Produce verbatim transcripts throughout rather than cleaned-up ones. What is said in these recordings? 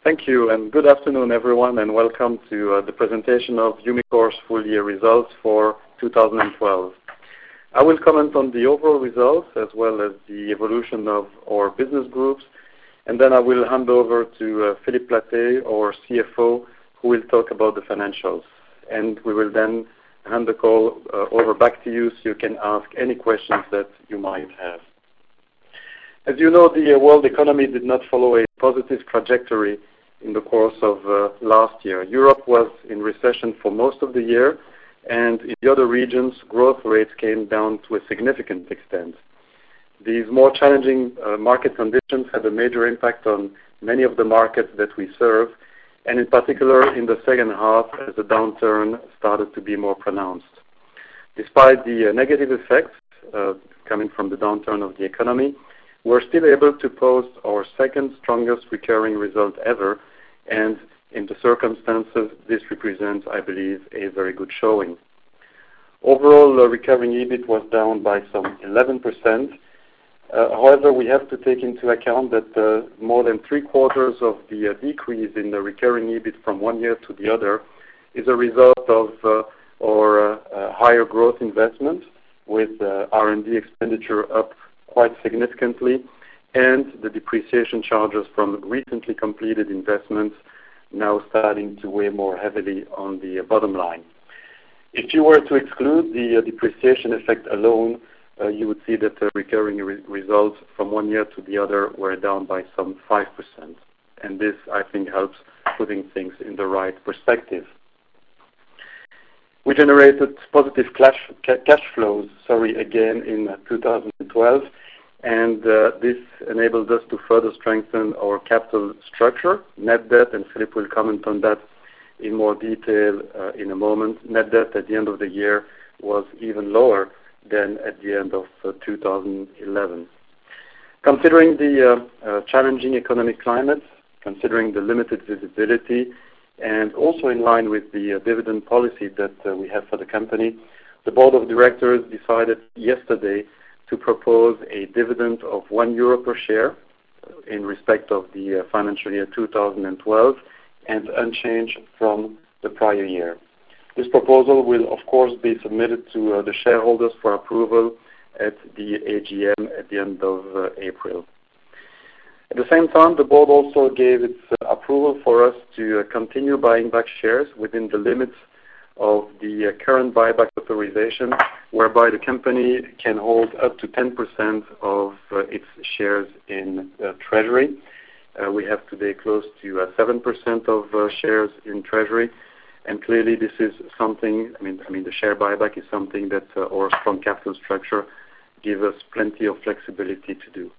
Thank you, and good afternoon, everyone, and welcome to uh, the presentation of Umicore's full year results for two thousand twelve. I will comment on the overall results as well as the evolution of our business groups, and then I will hand over to uh, Philippe Platté, our C F O, who will talk about the financials. And we will then hand the call uh, over back to you so you can ask any questions that you might have. As you know, the uh, world economy did not follow a positive trajectory in the course of uh, last year. Europe was in recession for most of the year, and in the other regions, growth rates came down to a significant extent. These more challenging uh, market conditions had a major impact on many of the markets that we serve, and in particular in the second half as the downturn started to be more pronounced. Despite the uh, negative effects uh, coming from the downturn of the economy, we're still able to post our second strongest recurring result ever, and in the circumstances, this represents, I believe, a very good showing. Overall, uh, recurring EBIT was down by some eleven percent. Uh, however, we have to take into account that uh, more than three quarters of the uh, decrease in the recurring EBIT from one year to the other is a result of uh, our uh, uh, higher growth investment, with uh, R and D expenditure up quite significantly, and the depreciation charges from recently completed investments now starting to weigh more heavily on the bottom line. If you were to exclude the uh, depreciation effect alone, uh, you would see that the recurring re- results from one year to the other were down by some five percent. And this, I think, helps putting things in the right perspective. We generated positive cash, cash flows, sorry, again in uh, two thousand twelve. And uh, this enabled us to further strengthen our capital structure. Net debt, and Philippe will comment on that in more detail uh, in a moment. Net debt at the end of the year was even lower than at the end of uh, two thousand eleven. Considering the uh, uh, challenging economic climate, considering the limited visibility, and also in line with the uh, dividend policy that uh, we have for the company, the board of directors decided yesterday to propose a dividend of one euro per share in respect of the uh, financial year two thousand twelve, and unchanged from the prior year. This proposal will, of course, be submitted to uh, the shareholders for approval at the A G M at the end of uh, April. At the same time, the board also gave its uh, approval for us to uh, continue buying back shares within the limits of the uh, current buyback authorization, whereby the company can hold up to ten percent of uh, its shares in uh, treasury. Uh, we have today close to uh, seven percent of uh, shares in treasury, and clearly this is something, I mean, I mean the share buyback is something that uh, our strong capital structure gives us plenty of flexibility to do.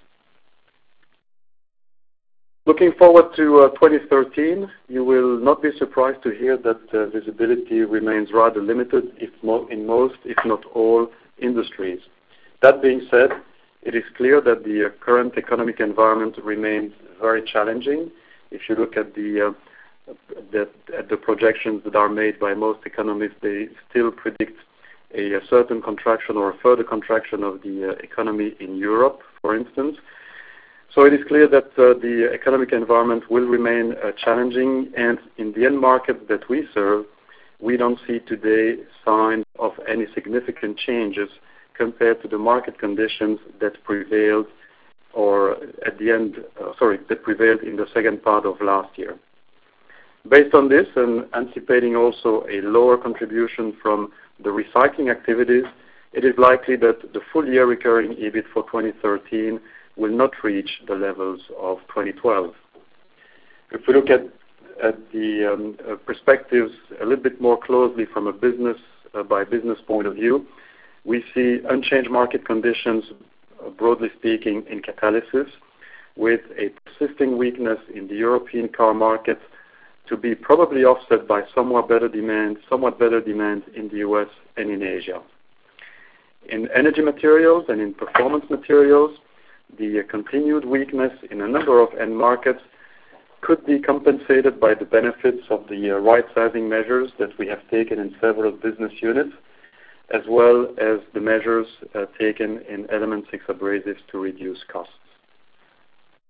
Looking forward to uh, twenty thirteen, you will not be surprised to hear that uh, visibility remains rather limited if mo- in most, if not all, industries. That being said, it is clear that the uh, current economic environment remains very challenging. If you look at the, uh, the, at the projections that are made by most economists, they still predict a, a certain contraction or a further contraction of the uh, economy in Europe, for instance. So it is clear that uh, the economic environment will remain uh, challenging, and in the end markets that we serve, we don't see today signs of any significant changes compared to the market conditions that prevailed, or at the end, uh, sorry, that prevailed in the second part of last year. Based on this, and anticipating also a lower contribution from the recycling activities, it is likely that the full year recurring EBIT for twenty thirteen will not reach the levels of twenty twelve. If we look at, at the um, uh, perspectives a little bit more closely from a business uh, by business point of view, we see unchanged market conditions, uh, broadly speaking, in catalysis, with a persisting weakness in the European car market to be probably offset by somewhat better demand, somewhat better demand in the U S and in Asia. In energy materials and in performance materials, the continued weakness in a number of end markets could be compensated by the benefits of the uh, right-sizing measures that we have taken in several business units, as well as the measures uh, taken in Element six Abrasives to reduce costs.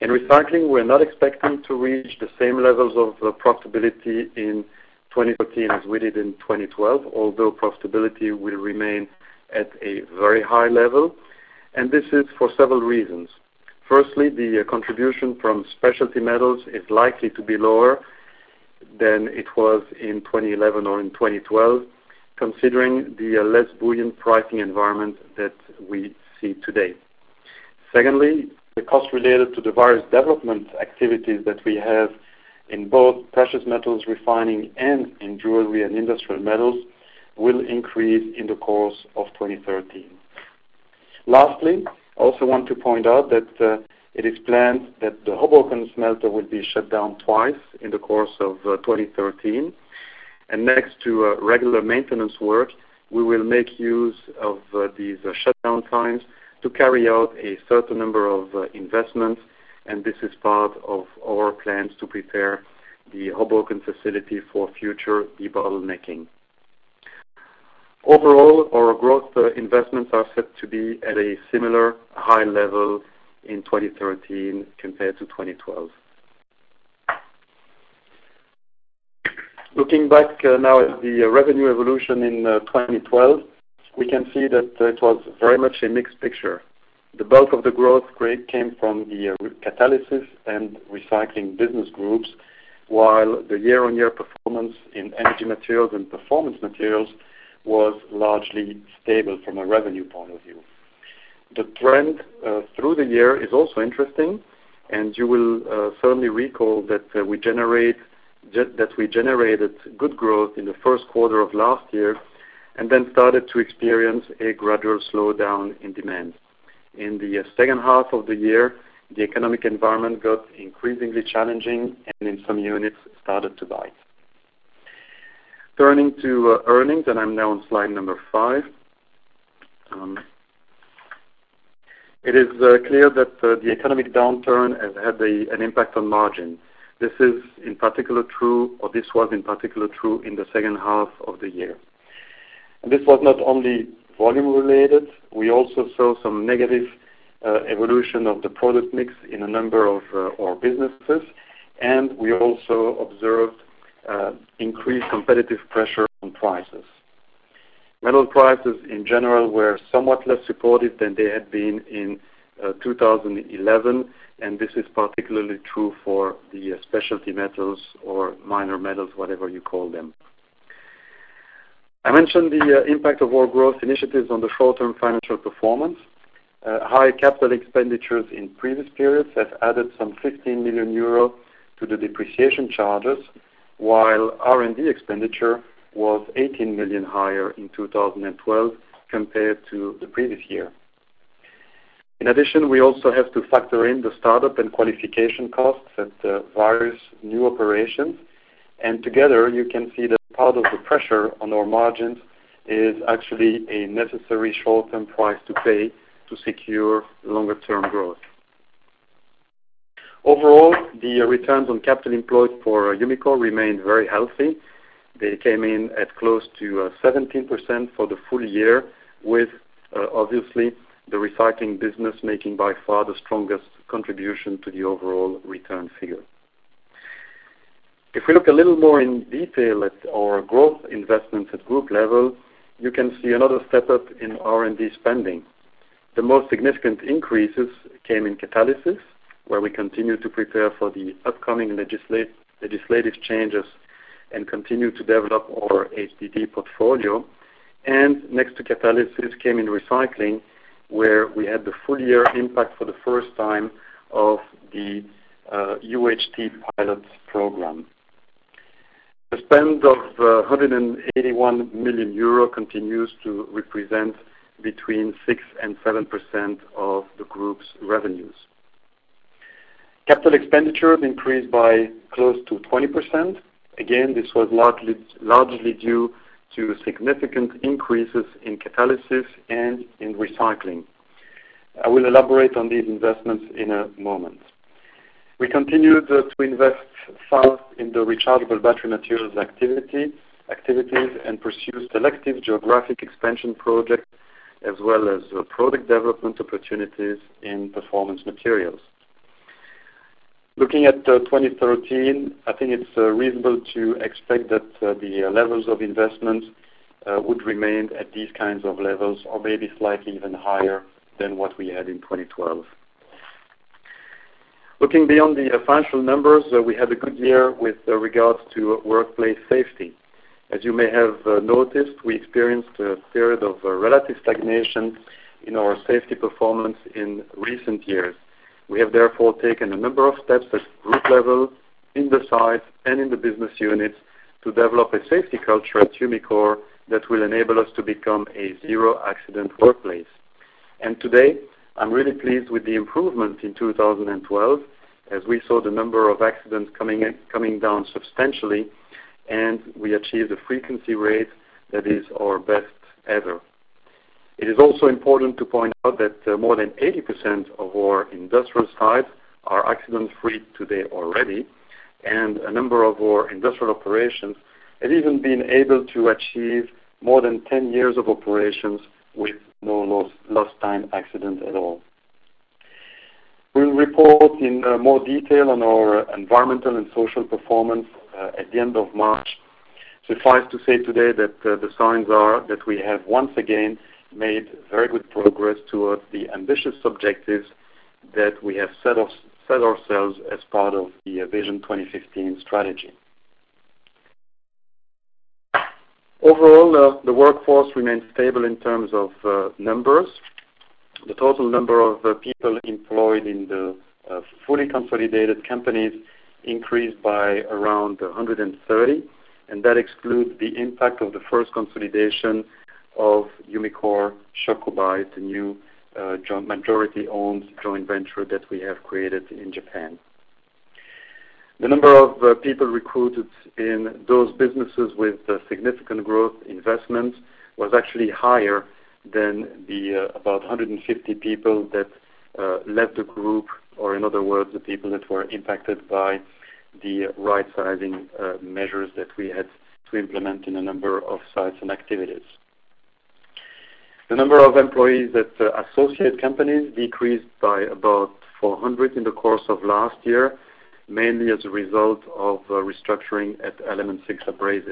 In recycling, we're not expecting to reach the same levels of uh, profitability in twenty thirteen as we did in twenty twelve, although profitability will remain at a very high level, and this is for several reasons. Firstly, the uh, contribution from specialty metals is likely to be lower than it was in twenty eleven or in twenty twelve, considering the uh, less buoyant pricing environment that we see today. Secondly, the costs related to the various development activities that we have in both precious metals refining and in jewelry and industrial metals will increase in the course of twenty thirteen. Lastly, I also want to point out that uh, it is planned that the Hoboken smelter will be shut down twice in the course of uh, twenty thirteen. And next to uh, regular maintenance work, we will make use of uh, these uh, shutdown times to carry out a certain number of uh, investments, and this is part of our plans to prepare the Hoboken facility for future debottlenecking. Overall, our growth uh, investments are set to be at a similar high level in twenty thirteen compared to twenty twelve. Looking back uh, now at the uh, revenue evolution in uh, twenty twelve, we can see that uh, it was very much a mixed picture. The bulk of the growth came from the uh, catalysis and recycling business groups, while the year-on-year performance in energy materials and performance materials was largely stable from a revenue point of view. The trend uh, through the year is also interesting, and you will uh, certainly recall that uh, we generate that we generated good growth in the first quarter of last year, and then started to experience a gradual slowdown in demand. In the uh, second half of the year, the economic environment got increasingly challenging, and in some units started to bite. Turning to uh, earnings, and I'm now on slide number five. Um, it is uh, clear that uh, the economic downturn has had a, an impact on margin. This is in particular true, or this was in particular true in the second half of the year. And this was not only volume related, we also saw some negative uh, evolution of the product mix in a number of uh, our businesses, and we also observed uh, increased competitive pressure on prices. Metal prices in general were somewhat less supportive than they had been in uh, two thousand eleven, and this is particularly true for the uh, specialty metals or minor metals, whatever you call them. I mentioned the uh, impact of our growth initiatives on the short-term financial performance. Uh, high capital expenditures in previous periods have added some fifteen million euro to the depreciation charges, while R and D expenditure was eighteen million higher in two thousand twelve compared to the previous year. In addition, we also have to factor in the startup and qualification costs at uh, various new operations, and together you can see that part of the pressure on our margins is actually a necessary short-term price to pay to secure longer-term growth. Overall, the uh, returns on capital employed for uh, Umicore remained very healthy. They came in at close to uh, seventeen percent for the full year, with uh, obviously the recycling business making by far the strongest contribution to the overall return figure. If we look a little more in detail at our growth investments at group level, you can see another step up in R and D spending. The most significant increases came in catalysis, where we continue to prepare for the upcoming legislat- legislative changes and continue to develop our H D D portfolio. And next to catalysis came in recycling, where we had the full year impact for the first time of the uh, U H T pilot program. The spend of uh, one hundred eighty-one million euro continues to represent between six and seven percent of the group's revenues. Capital expenditures increased by close to twenty percent. Again, this was largely, largely due to significant increases in catalysis and in recycling. I will elaborate on these investments in a moment. We continued uh, to invest fast in the rechargeable battery materials activity, activities and pursue selective geographic expansion projects as well as uh, product development opportunities in performance materials. Looking at uh, twenty thirteen, I think it's uh, reasonable to expect that uh, the uh, levels of investment uh, would remain at these kinds of levels, or maybe slightly even higher than what we had in twenty twelve. Looking beyond the uh, financial numbers, uh, we had a good year with uh, regards to workplace safety. As you may have uh, noticed, we experienced a period of uh, relative stagnation in our safety performance in recent years. We have therefore taken a number of steps at group level, in the site, and in the business units to develop a safety culture at Umicore that will enable us to become a zero-accident workplace. And today, I'm really pleased with the improvement in two thousand twelve, as we saw the number of accidents coming, in, coming down substantially, and we achieved a frequency rate that is our best ever. It is also important to point out that uh, more than eighty percent of our industrial sites are accident-free today already, and a number of our industrial operations have even been able to achieve more than ten years of operations with no lost, lost time accident at all. We'll report in uh, more detail on our environmental and social performance uh, at the end of March. Suffice to say today that uh, the signs are that we have once again made very good progress towards the ambitious objectives that we have set, off, set ourselves as part of the uh, Vision twenty fifteen strategy. Overall, uh, the workforce remains stable in terms of uh, numbers. The total number of uh, people employed in the uh, fully consolidated companies increased by around one hundred thirty, and that excludes the impact of the first consolidation of Umicore Shokubei, the new uh, joint majority-owned joint venture that we have created in Japan. The number of uh, people recruited in those businesses with uh, significant growth investments was actually higher than the uh, about one hundred fifty people that uh, left the group, or in other words, the people that were impacted by the right-sizing uh, measures that we had to implement in a number of sites and activities. The number of employees at uh, associate companies decreased by about four hundred in the course of last year, mainly as a result of uh, restructuring at Element six Abrasives.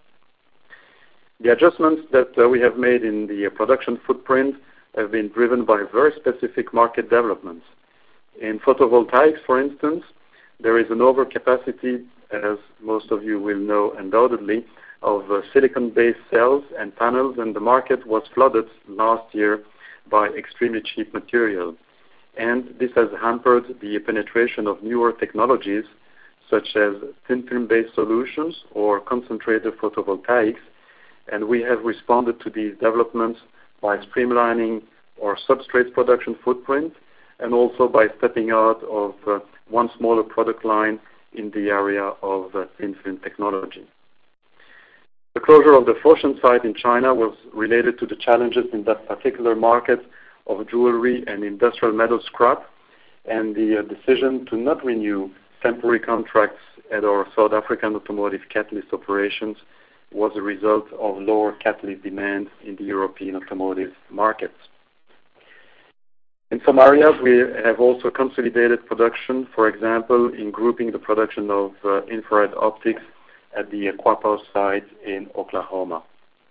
The adjustments that uh, we have made in the uh, production footprint have been driven by very specific market developments. In photovoltaics, for instance, there is an overcapacity, as most of you will know undoubtedly, of uh, silicon-based cells and panels, and the market was flooded last year by extremely cheap material. And this has hampered the penetration of newer technologies, such as thin film-based solutions or concentrated photovoltaics, and we have responded to these developments by streamlining our substrate production footprint and also by stepping out of uh, one smaller product line in the area of uh, thin film technology. The closure of the Foshan site in China was related to the challenges in that particular market of jewelry and industrial metal scrap, and the uh, decision to not renew temporary contracts at our South African automotive catalyst operations was a result of lower catalyst demand in the European automotive markets. In some areas, we have also consolidated production, for example, in grouping the production of uh, infrared optics at the Quapaw site in Oklahoma.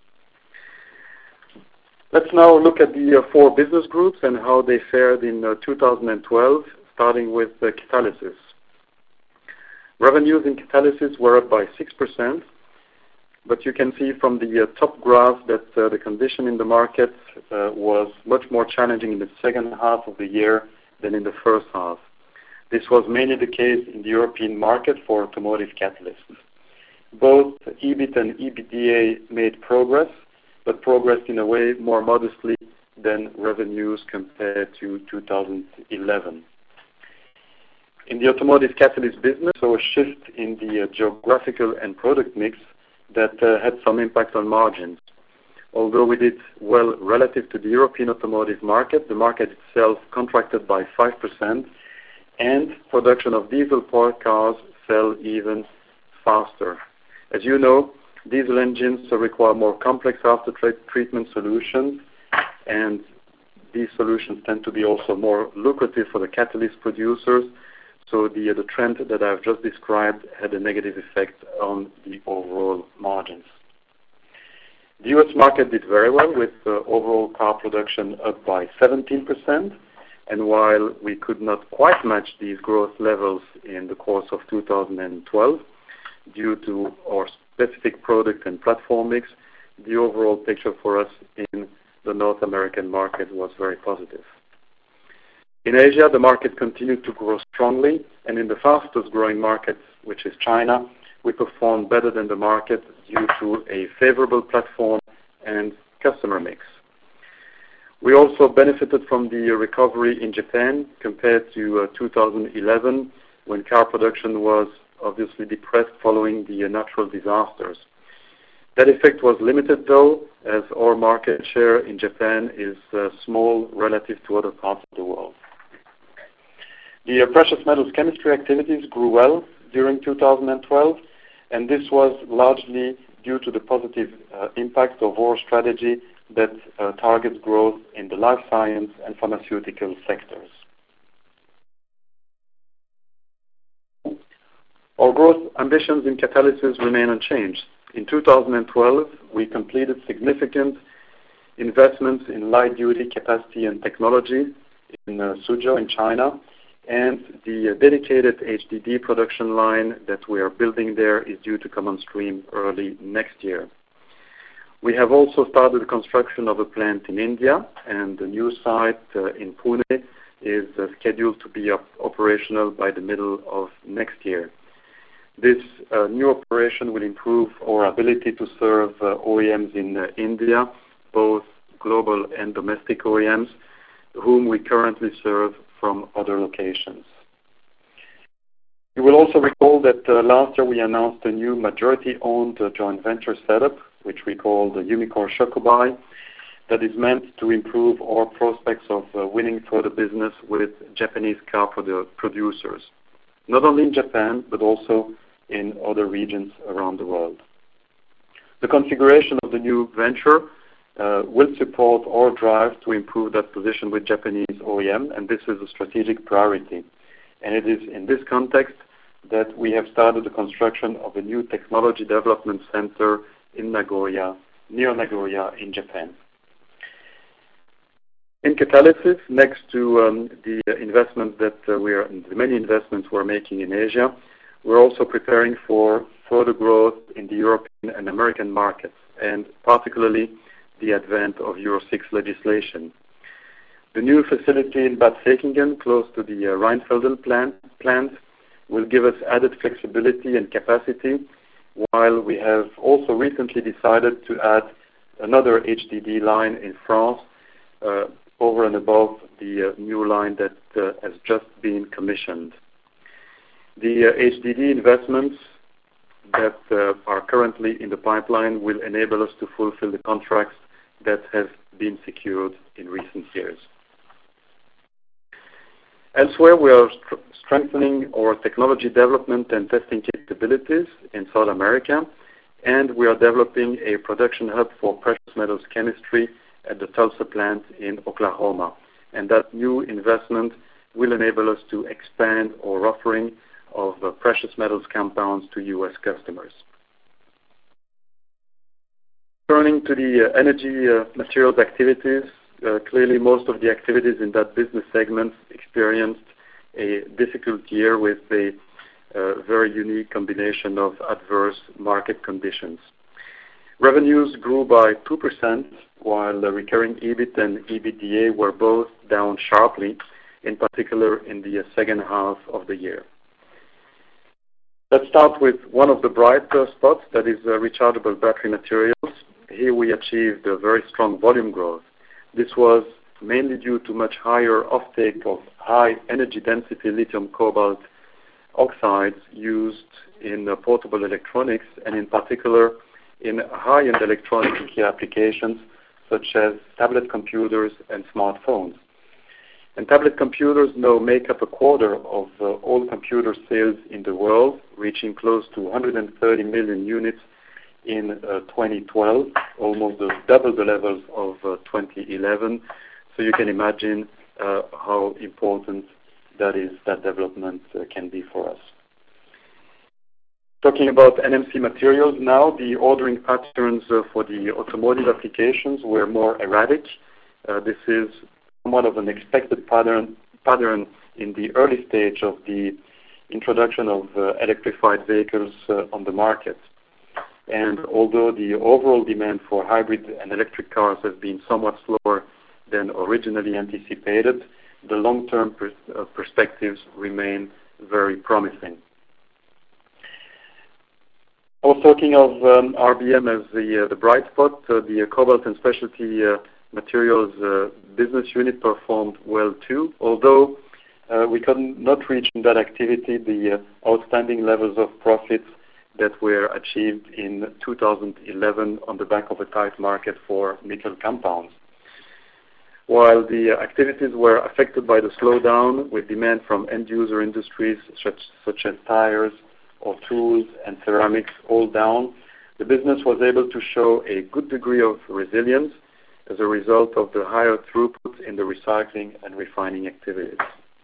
Let's now look at the uh, four business groups and how they fared in uh, two thousand twelve, starting with uh, catalysis. Revenues in catalysis were up by six percent, but you can see from the uh, top graph that uh, the condition in the market uh, was much more challenging in the second half of the year than in the first half. This was mainly the case in the European market for automotive catalysts. Both E B I T and EBITDA made progress, but progressed in a way more modestly than revenues compared to two thousand eleven. In the automotive catalyst business, so a shift in the uh, geographical and product mix that uh, had some impact on margins. Although we did well relative to the European automotive market, the market itself contracted by five percent, and production of diesel-powered cars fell even faster. As you know, diesel engines require more complex after-treatment solutions, and these solutions tend to be also more lucrative for the catalyst producers. So the, the trend that I've just described had a negative effect on the overall margins. The U S market did very well, with uh, overall car production up by seventeen percent. And while we could not quite match these growth levels in the course of two thousand twelve, due to our specific product and platform mix, the overall picture for us in the North American market was very positive. In Asia, the market continued to grow strongly, and in the fastest growing market, which is China, we performed better than the market due to a favorable platform and customer mix. We also benefited from the recovery in Japan compared to uh, two thousand eleven, when car production was obviously depressed following the uh, natural disasters. That effect was limited, though, as our market share in Japan is uh, small relative to other parts of the world. The uh, precious metals chemistry activities grew well during two thousand twelve, and this was largely due to the positive uh, impact of our strategy that uh, targets growth in the life science and pharmaceutical sectors. Our growth ambitions in catalysis remain unchanged. In two thousand twelve, we completed significant investments in light-duty capacity and technology in uh, Suzhou in China, and the uh, dedicated H D D production line that we are building there is due to come on stream early next year. We have also started the construction of a plant in India, and the new site uh, in Pune is uh, scheduled to be up operational by the middle of next year. This uh, new operation will improve our ability to serve uh, O E Ms in uh, India, both global and domestic O E Ms, whom we currently serve from other locations. You will also recall that uh, last year we announced a new majority-owned uh, joint venture setup, which we call the Umicore Shokubai, that is meant to improve our prospects of uh, winning further business with Japanese car produ- producers, not only in Japan, but also in other regions around the world. The configuration of the new venture uh, will support our drive to improve that position with Japanese O E M, and this is a strategic priority. And it is in this context that we have started the construction of a new technology development center in Nagoya, near Nagoya in Japan. In catalysis, next to um, the investment that uh, we are, the many investments we're making in Asia, we're also preparing for further growth in the European and American markets, and particularly the advent of Euro six legislation. The new facility in Bad Säckingen, close to the uh, Rheinfelden plant, plant, will give us added flexibility and capacity, while we have also recently decided to add another H D D line in France uh, over and above the uh, new line that uh, has just been commissioned. The uh, H D D investments that uh, are currently in the pipeline will enable us to fulfill the contracts that have been secured in recent years. Elsewhere, we are st- strengthening our technology development and testing capabilities in South America, and we are developing a production hub for precious metals chemistry at the Tulsa plant in Oklahoma. And that new investment will enable us to expand our offering of uh, precious metals compounds to U S customers. Turning to the uh, energy uh, materials activities, uh, clearly most of the activities in that business segment experienced a difficult year with a uh, very unique combination of adverse market conditions. Revenues grew by two percent, while the recurring E B I T and EBITDA were both down sharply, in particular in the uh, second half of the year. Let's start with one of the bright uh, spots, that is uh, rechargeable battery materials. Here we achieved a very strong volume growth. This was mainly due to much higher offtake of high energy density lithium cobalt oxides used in uh, portable electronics, and in particular in high-end electronic key applications such as tablet computers and smartphones. And tablet computers now make up a quarter of uh, all computer sales in the world, reaching close to one hundred thirty million units in uh, twenty twelve, almost double the levels of uh, twenty eleven. So you can imagine uh, how important that is that development uh, can be for us. Talking about N M C Materials now, the ordering patterns uh, for the automotive applications were more erratic. Uh, this is somewhat of an expected pattern, pattern in the early stage of the introduction of uh, electrified vehicles uh, on the market. And although the overall demand for hybrid and electric cars has been somewhat slower than originally anticipated, the long-term per- uh, perspectives remain very promising. I was talking of um, R B M as the, uh, the bright spot. Uh, the uh, Cobalt and Specialty uh, Materials uh, business unit performed well too, although uh, we could not reach in that activity the uh, outstanding levels of profits that were achieved in two thousand eleven on the back of a tight market for nickel compounds. While the uh, activities were affected by the slowdown with demand from end-user industries such, such as tires or tools and ceramics all down, the business was able to show a good degree of resilience as a result of the higher throughput in the recycling and refining activities.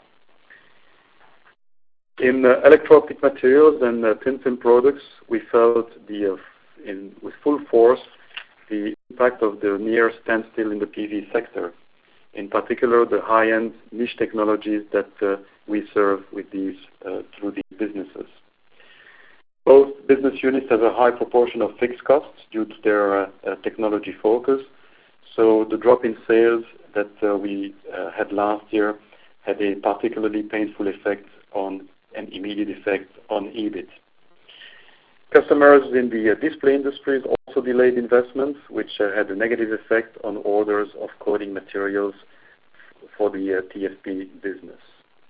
In uh, electro-optic materials and uh, thin film products, we felt the, uh, in, with full force the impact of the near standstill in the P V sector, in particular the high-end niche technologies that uh, we serve with these uh, through these businesses. Both business units have a high proportion of fixed costs due to their uh, uh, technology focus, so the drop in sales that uh, we uh, had last year had a particularly painful effect on an immediate effect on E B I T. Customers in the uh, display industries also delayed investments, which uh, had a negative effect on orders of coating materials for the uh, T F P business.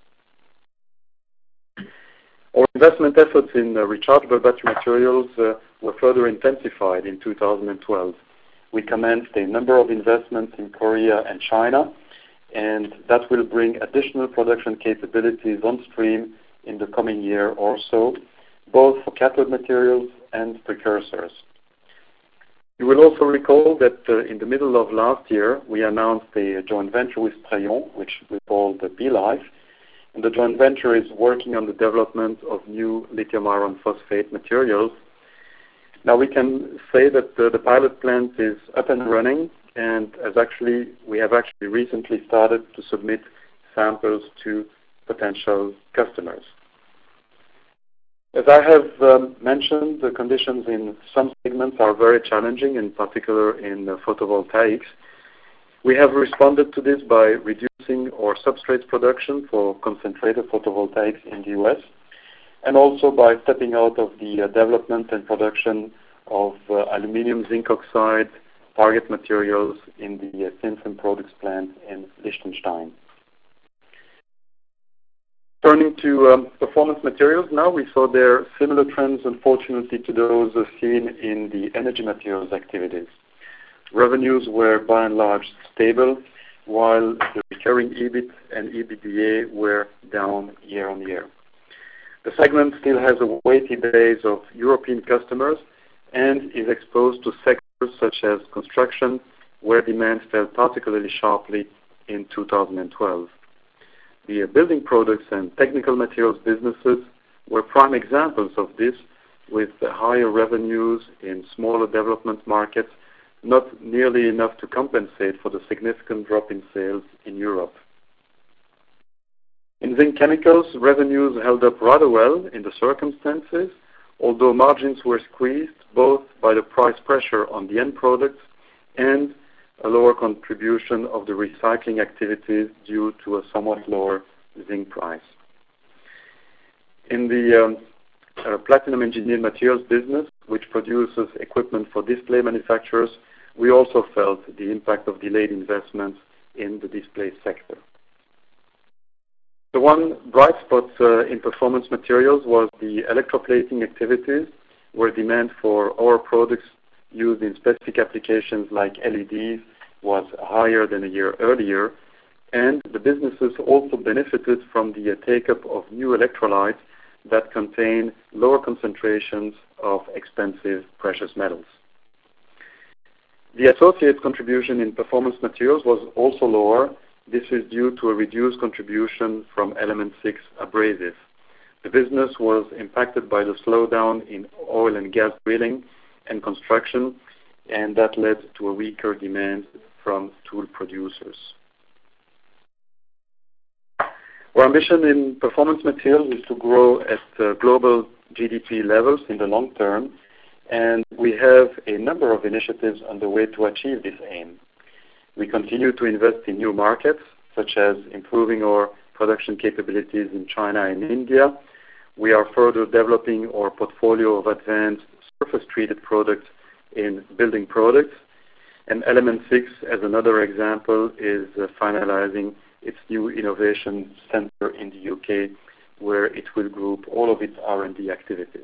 Our investment efforts in uh, rechargeable battery materials uh, were further intensified in two thousand twelve. We commenced a number of investments in Korea and China, and that will bring additional production capabilities on stream in the coming year or so, both for cathode materials and precursors. You will also recall that uh, in the middle of last year, we announced a joint venture with Trayon, which we called uh, B-Life, and the joint venture is working on the development of new lithium iron phosphate materials. Now we can say that uh, the pilot plant is up and running, and as actually we have actually recently started to submit samples to potential customers. As I have um, mentioned, the conditions in some segments are very challenging, in particular in uh, photovoltaics. We have responded to this by reducing our substrates production for concentrated photovoltaics in the U S, and also by stepping out of the uh, development and production of uh, aluminum zinc oxide target materials in the uh, thin film products plant in Liechtenstein. Turning to um, performance materials now, we saw there similar trends, unfortunately, to those uh, seen in the energy materials activities. Revenues were by and large stable, while the recurring E B I T and EBITDA were down year on year. The segment still has a weighty base of European customers and is exposed to sectors such as construction, where demand fell particularly sharply in two thousand twelve. The building products and technical materials businesses were prime examples of this, with higher revenues in smaller development markets, not nearly enough to compensate for the significant drop in sales in Europe. In zinc chemicals, revenues held up rather well in the circumstances, although margins were squeezed both by the price pressure on the end products and a lower contribution of the recycling activities due to a somewhat lower zinc price. In the um, uh, platinum engineered materials business, which produces equipment for display manufacturers, we also felt the impact of delayed investments in the display sector. The one bright spot uh, in performance materials was the electroplating activities, where demand for our products used in specific applications like L E Ds was higher than a year earlier, and the businesses also benefited from the uh, take-up of new electrolytes that contain lower concentrations of expensive precious metals. The associated contribution in performance materials was also lower, This is due to a reduced contribution from Element six Abrasives. The business was impacted by the slowdown in oil and gas drilling and construction, and that led to a weaker demand from tool producers. Our ambition in Performance Materials is to grow at uh, global G D P levels in the long term, and we have a number of initiatives on the way to achieve this aim. We continue to invest in new markets, such as improving our production capabilities in China and India. We are further developing our portfolio of advanced surface-treated products in building products. And Element six, as another example, is uh, finalizing its new innovation center in the U K, where it will group all of its R and D activities.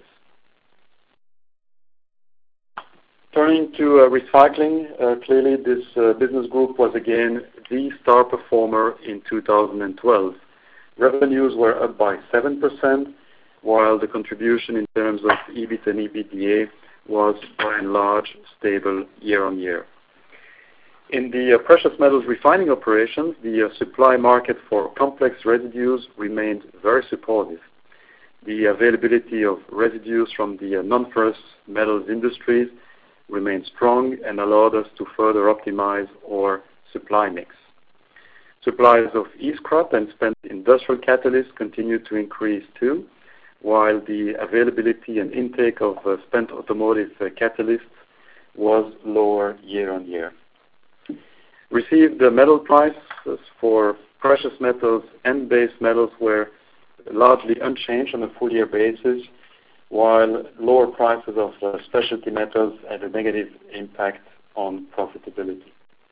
Turning to uh, recycling, uh, clearly this uh, business group was again the star performer in two thousand twelve. Revenues were up by seven percent, while the contribution in terms of E B I T and EBITDA was by and large stable year on year. In the uh, precious metals refining operations, the uh, supply market for complex residues remained very supportive. The availability of residues from the uh, non-ferrous metals industries remained strong and allowed us to further optimize our supply mix. Supplies of e-scrap and spent industrial catalysts continued to increase too, while the availability and intake of uh, spent automotive uh, catalysts was lower year on year. Received uh, metal prices for precious metals and base metals were largely unchanged on a full year basis, while lower prices of uh, specialty metals had a negative impact on profitability.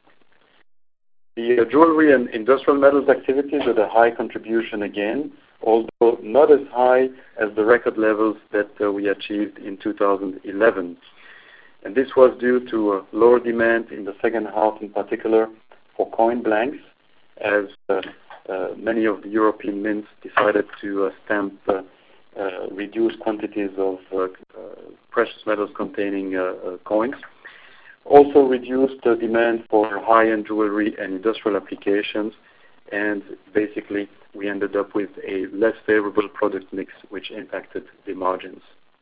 The uh, jewelry and industrial metals activities had a high contribution again, although not as high as the record levels that uh, we achieved in two thousand eleven. And this was due to uh, lower demand in the second half, in particular for coin blanks, as uh, uh, many of the European mints decided to uh, stamp uh, uh, reduced quantities of uh, uh, precious metals containing uh, uh, coins. Also reduced uh, demand for high-end jewelry and industrial applications, and basically we ended up with a less favorable product mix, which impacted the margins.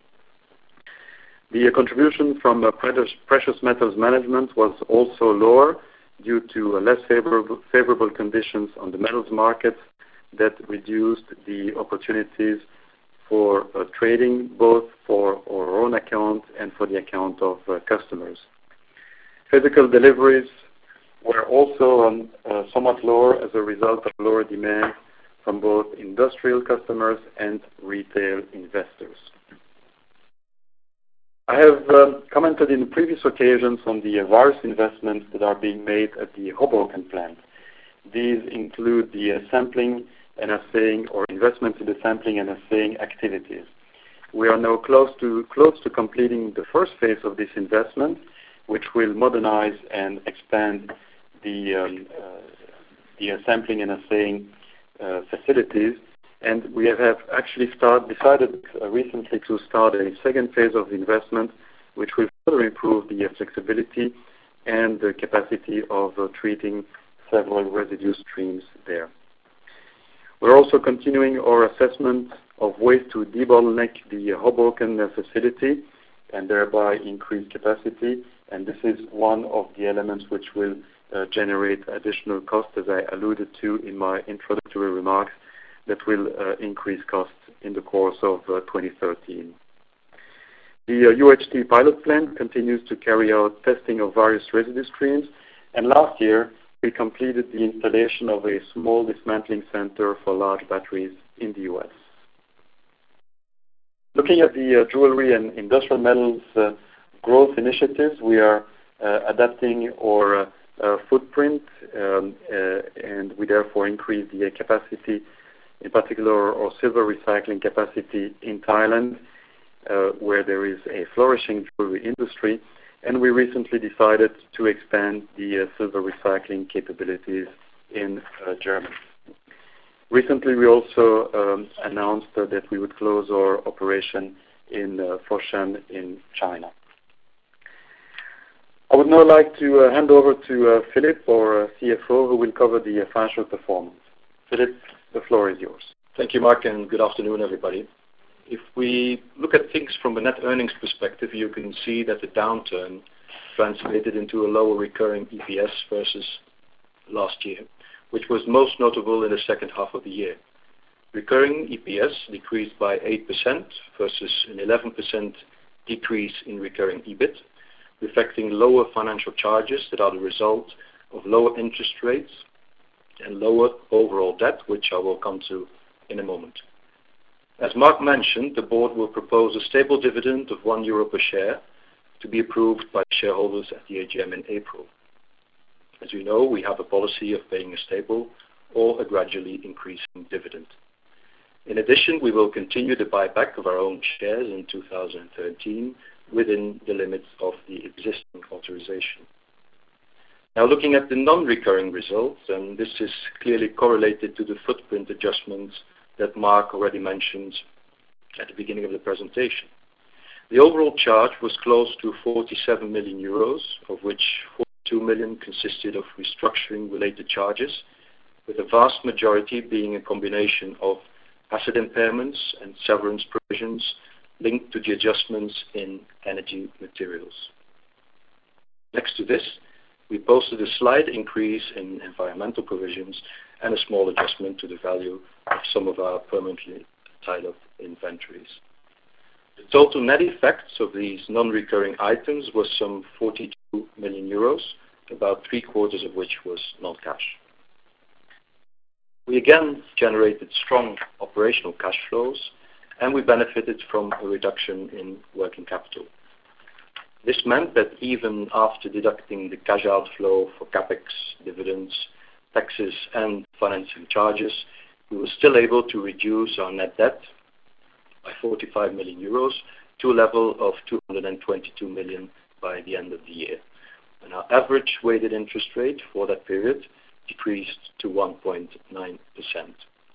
The uh, contribution from uh, precious metals management was also lower due to uh, less favorable, favorable conditions on the metals market that reduced the opportunities for uh, trading, both for our own account and for the account of uh, customers. Physical deliveries were also um, uh, somewhat lower as a result of lower demand from both industrial customers and retail investors. I have uh, commented in previous occasions on the uh, various investments that are being made at the Hoboken plant. These include the uh, sampling and assaying, or investments in the sampling and assaying activities. We are now close to close to completing the first phase of this investment, which will modernize and expand the um, uh, the uh, sampling and assaying uh, facilities. And we have actually start, decided uh, recently to start a second phase of the investment, which will further improve the uh, flexibility and the capacity of uh, treating several residue streams there. We're also continuing our assessment of ways to debottleneck the uh, Hoboken uh, facility and thereby increase capacity. And this is one of the elements which will uh, generate additional costs, as I alluded to in my introductory remarks, that will uh, increase costs in the course of uh, twenty thirteen. The uh, U H T pilot plant continues to carry out testing of various residue streams, and last year we completed the installation of a small dismantling center for large batteries in the U S. Looking at the uh, jewelry and industrial metals uh, growth initiatives, we are uh, adapting our uh, uh, footprint, um, uh, and we therefore increase the uh, capacity, in particular our silver recycling capacity in Thailand, uh, where there is a flourishing jewelry industry, and we recently decided to expand the uh, silver recycling capabilities in uh, Germany. Recently we also um, announced uh, that we would close our operation in uh, Foshan in China. I would now like to uh, hand over to uh, Philippe, our uh, C F O, who will cover the uh, financial performance. Philippe, the floor is yours. Thank you, Mark, and good afternoon, everybody. If we look at things from a net earnings perspective, you can see that the downturn translated into a lower recurring E P S versus last year, which was most notable in the second half of the year. Recurring E P S decreased by eight percent versus an eleven percent decrease in recurring E B I T, reflecting lower financial charges that are the result of lower interest rates and lower overall debt, which I will come to in a moment. As Mark mentioned, the board will propose a stable dividend of one euro per share to be approved by shareholders at the A G M in April. As you know, we have a policy of paying a stable or a gradually increasing dividend. In addition, we will continue the buyback of our own shares in two thousand thirteen within the limits of the existing authorization. Now, looking at the non-recurring results, and this is clearly correlated to the footprint adjustments that Mark already mentioned at the beginning of the presentation. The overall charge was close to forty-seven million euros, of which forty-two million consisted of restructuring related charges, with the vast majority being a combination of asset impairments and severance provisions linked to the adjustments in energy materials. Next to this, we posted a slight increase in environmental provisions and a small adjustment to the value of some of our permanently tied up inventories. The total net effects of these non-recurring items was some forty-two million euros, about three quarters of which was non-cash. We again generated strong operational cash flows, and we benefited from a reduction in working capital. This meant that even after deducting the cash outflow for capex, dividends, taxes, and financing charges, we were still able to reduce our net debt by forty-five million euros to a level of two hundred twenty-two million by the end of the year. And our average weighted interest rate for that period decreased to one point nine percent.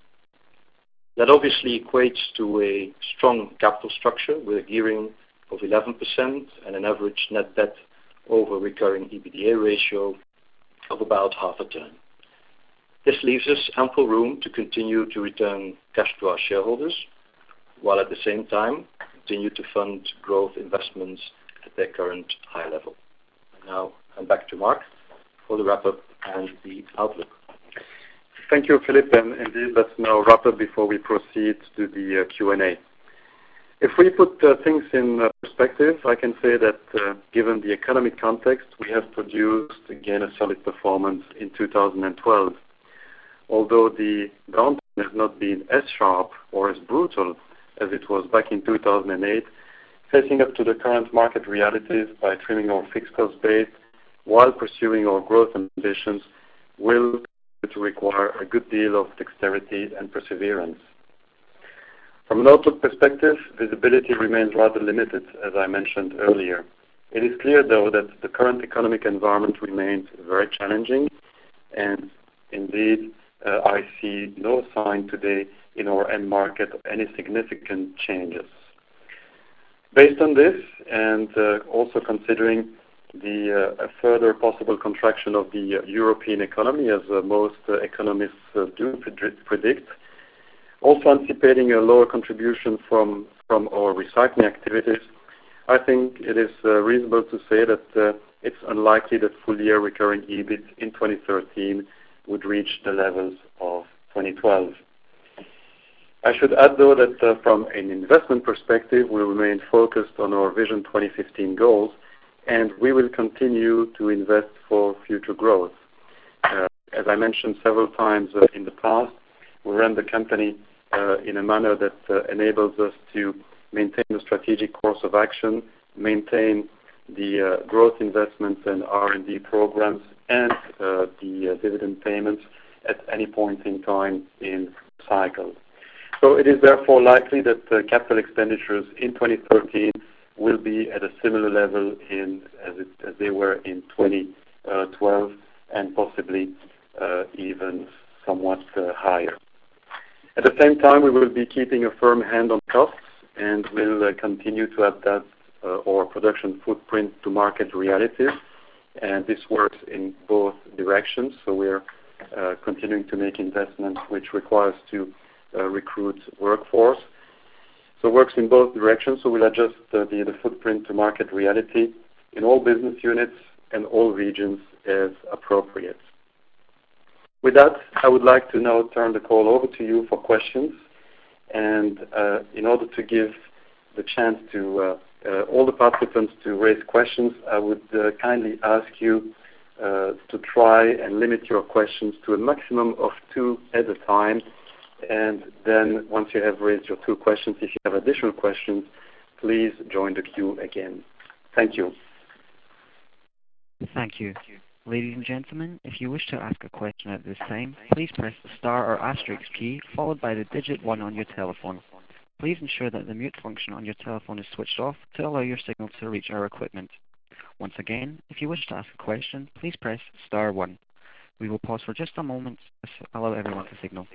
That obviously equates to a strong capital structure with a gearing of eleven percent and an average net debt over recurring EBITDA ratio of about half a turn. This leaves us ample room to continue to return cash to our shareholders, while at the same time continue to fund growth investments at their current high level. Now I'm back to Mark for the wrap-up and the outlook. Thank you, Philippe, and indeed let's now wrap up before we proceed to the uh, Q and A. If we put uh, things in uh, perspective, I can say that uh, given the economic context, we have produced again a solid performance in two thousand twelve. Although the downturn has not been as sharp or as brutal as it was back in two thousand eight, facing up to the current market realities by trimming our fixed cost base while pursuing our growth ambitions will to require a good deal of dexterity and perseverance. From an outlook perspective, visibility remains rather limited, as I mentioned earlier. It is clear, though, that the current economic environment remains very challenging, and indeed, uh, I see no sign today in our end market of any significant changes. Based on this, and uh, also considering the uh, further possible contraction of the uh, European economy, as uh, most uh, economists uh, do predict, also anticipating a lower contribution from, from our recycling activities, I think it is uh, reasonable to say that uh, it's unlikely that full-year recurring E B I T in twenty thirteen would reach the levels of twenty twelve. I should add, though, that uh, from an investment perspective, we remain focused on our Vision twenty fifteen goals, and we will continue to invest for future growth. Uh, as I mentioned several times uh, in the past, we run the company uh, in a manner that uh, enables us to maintain the strategic course of action, maintain the uh, growth investments and R and D programs, and uh, the uh, dividend payments at any point in time in the cycle. So it is therefore likely that uh, capital expenditures in twenty thirteen will be at a similar level in, as, it, as they were in twenty twelve, and possibly uh, even somewhat uh, higher. At the same time, we will be keeping a firm hand on costs, and will uh, continue to adapt uh, our production footprint to market realities, and this works in both directions. So we're uh, continuing to make investments, which requires to uh, recruit workforce. So it works in both directions. So we'll adjust uh, the, the footprint to market reality in all business units and all regions as appropriate. With that, I would like to now turn the call over to you for questions. And uh, in order to give the chance to uh, uh, all the participants to raise questions, I would uh, kindly ask you uh, to try and limit your questions to a maximum of two at a time. And then once you have raised your two questions, if you have additional questions, please join the queue again. Thank you. Thank you. Ladies and gentlemen, if you wish to ask a question at this time, please press the star or asterisk key followed by the digit one on your telephone. Please ensure that the mute function on your telephone is switched off to allow your signal to reach our equipment. Once again, if you wish to ask a question, please press star one. We will pause for just a moment to allow everyone to signal.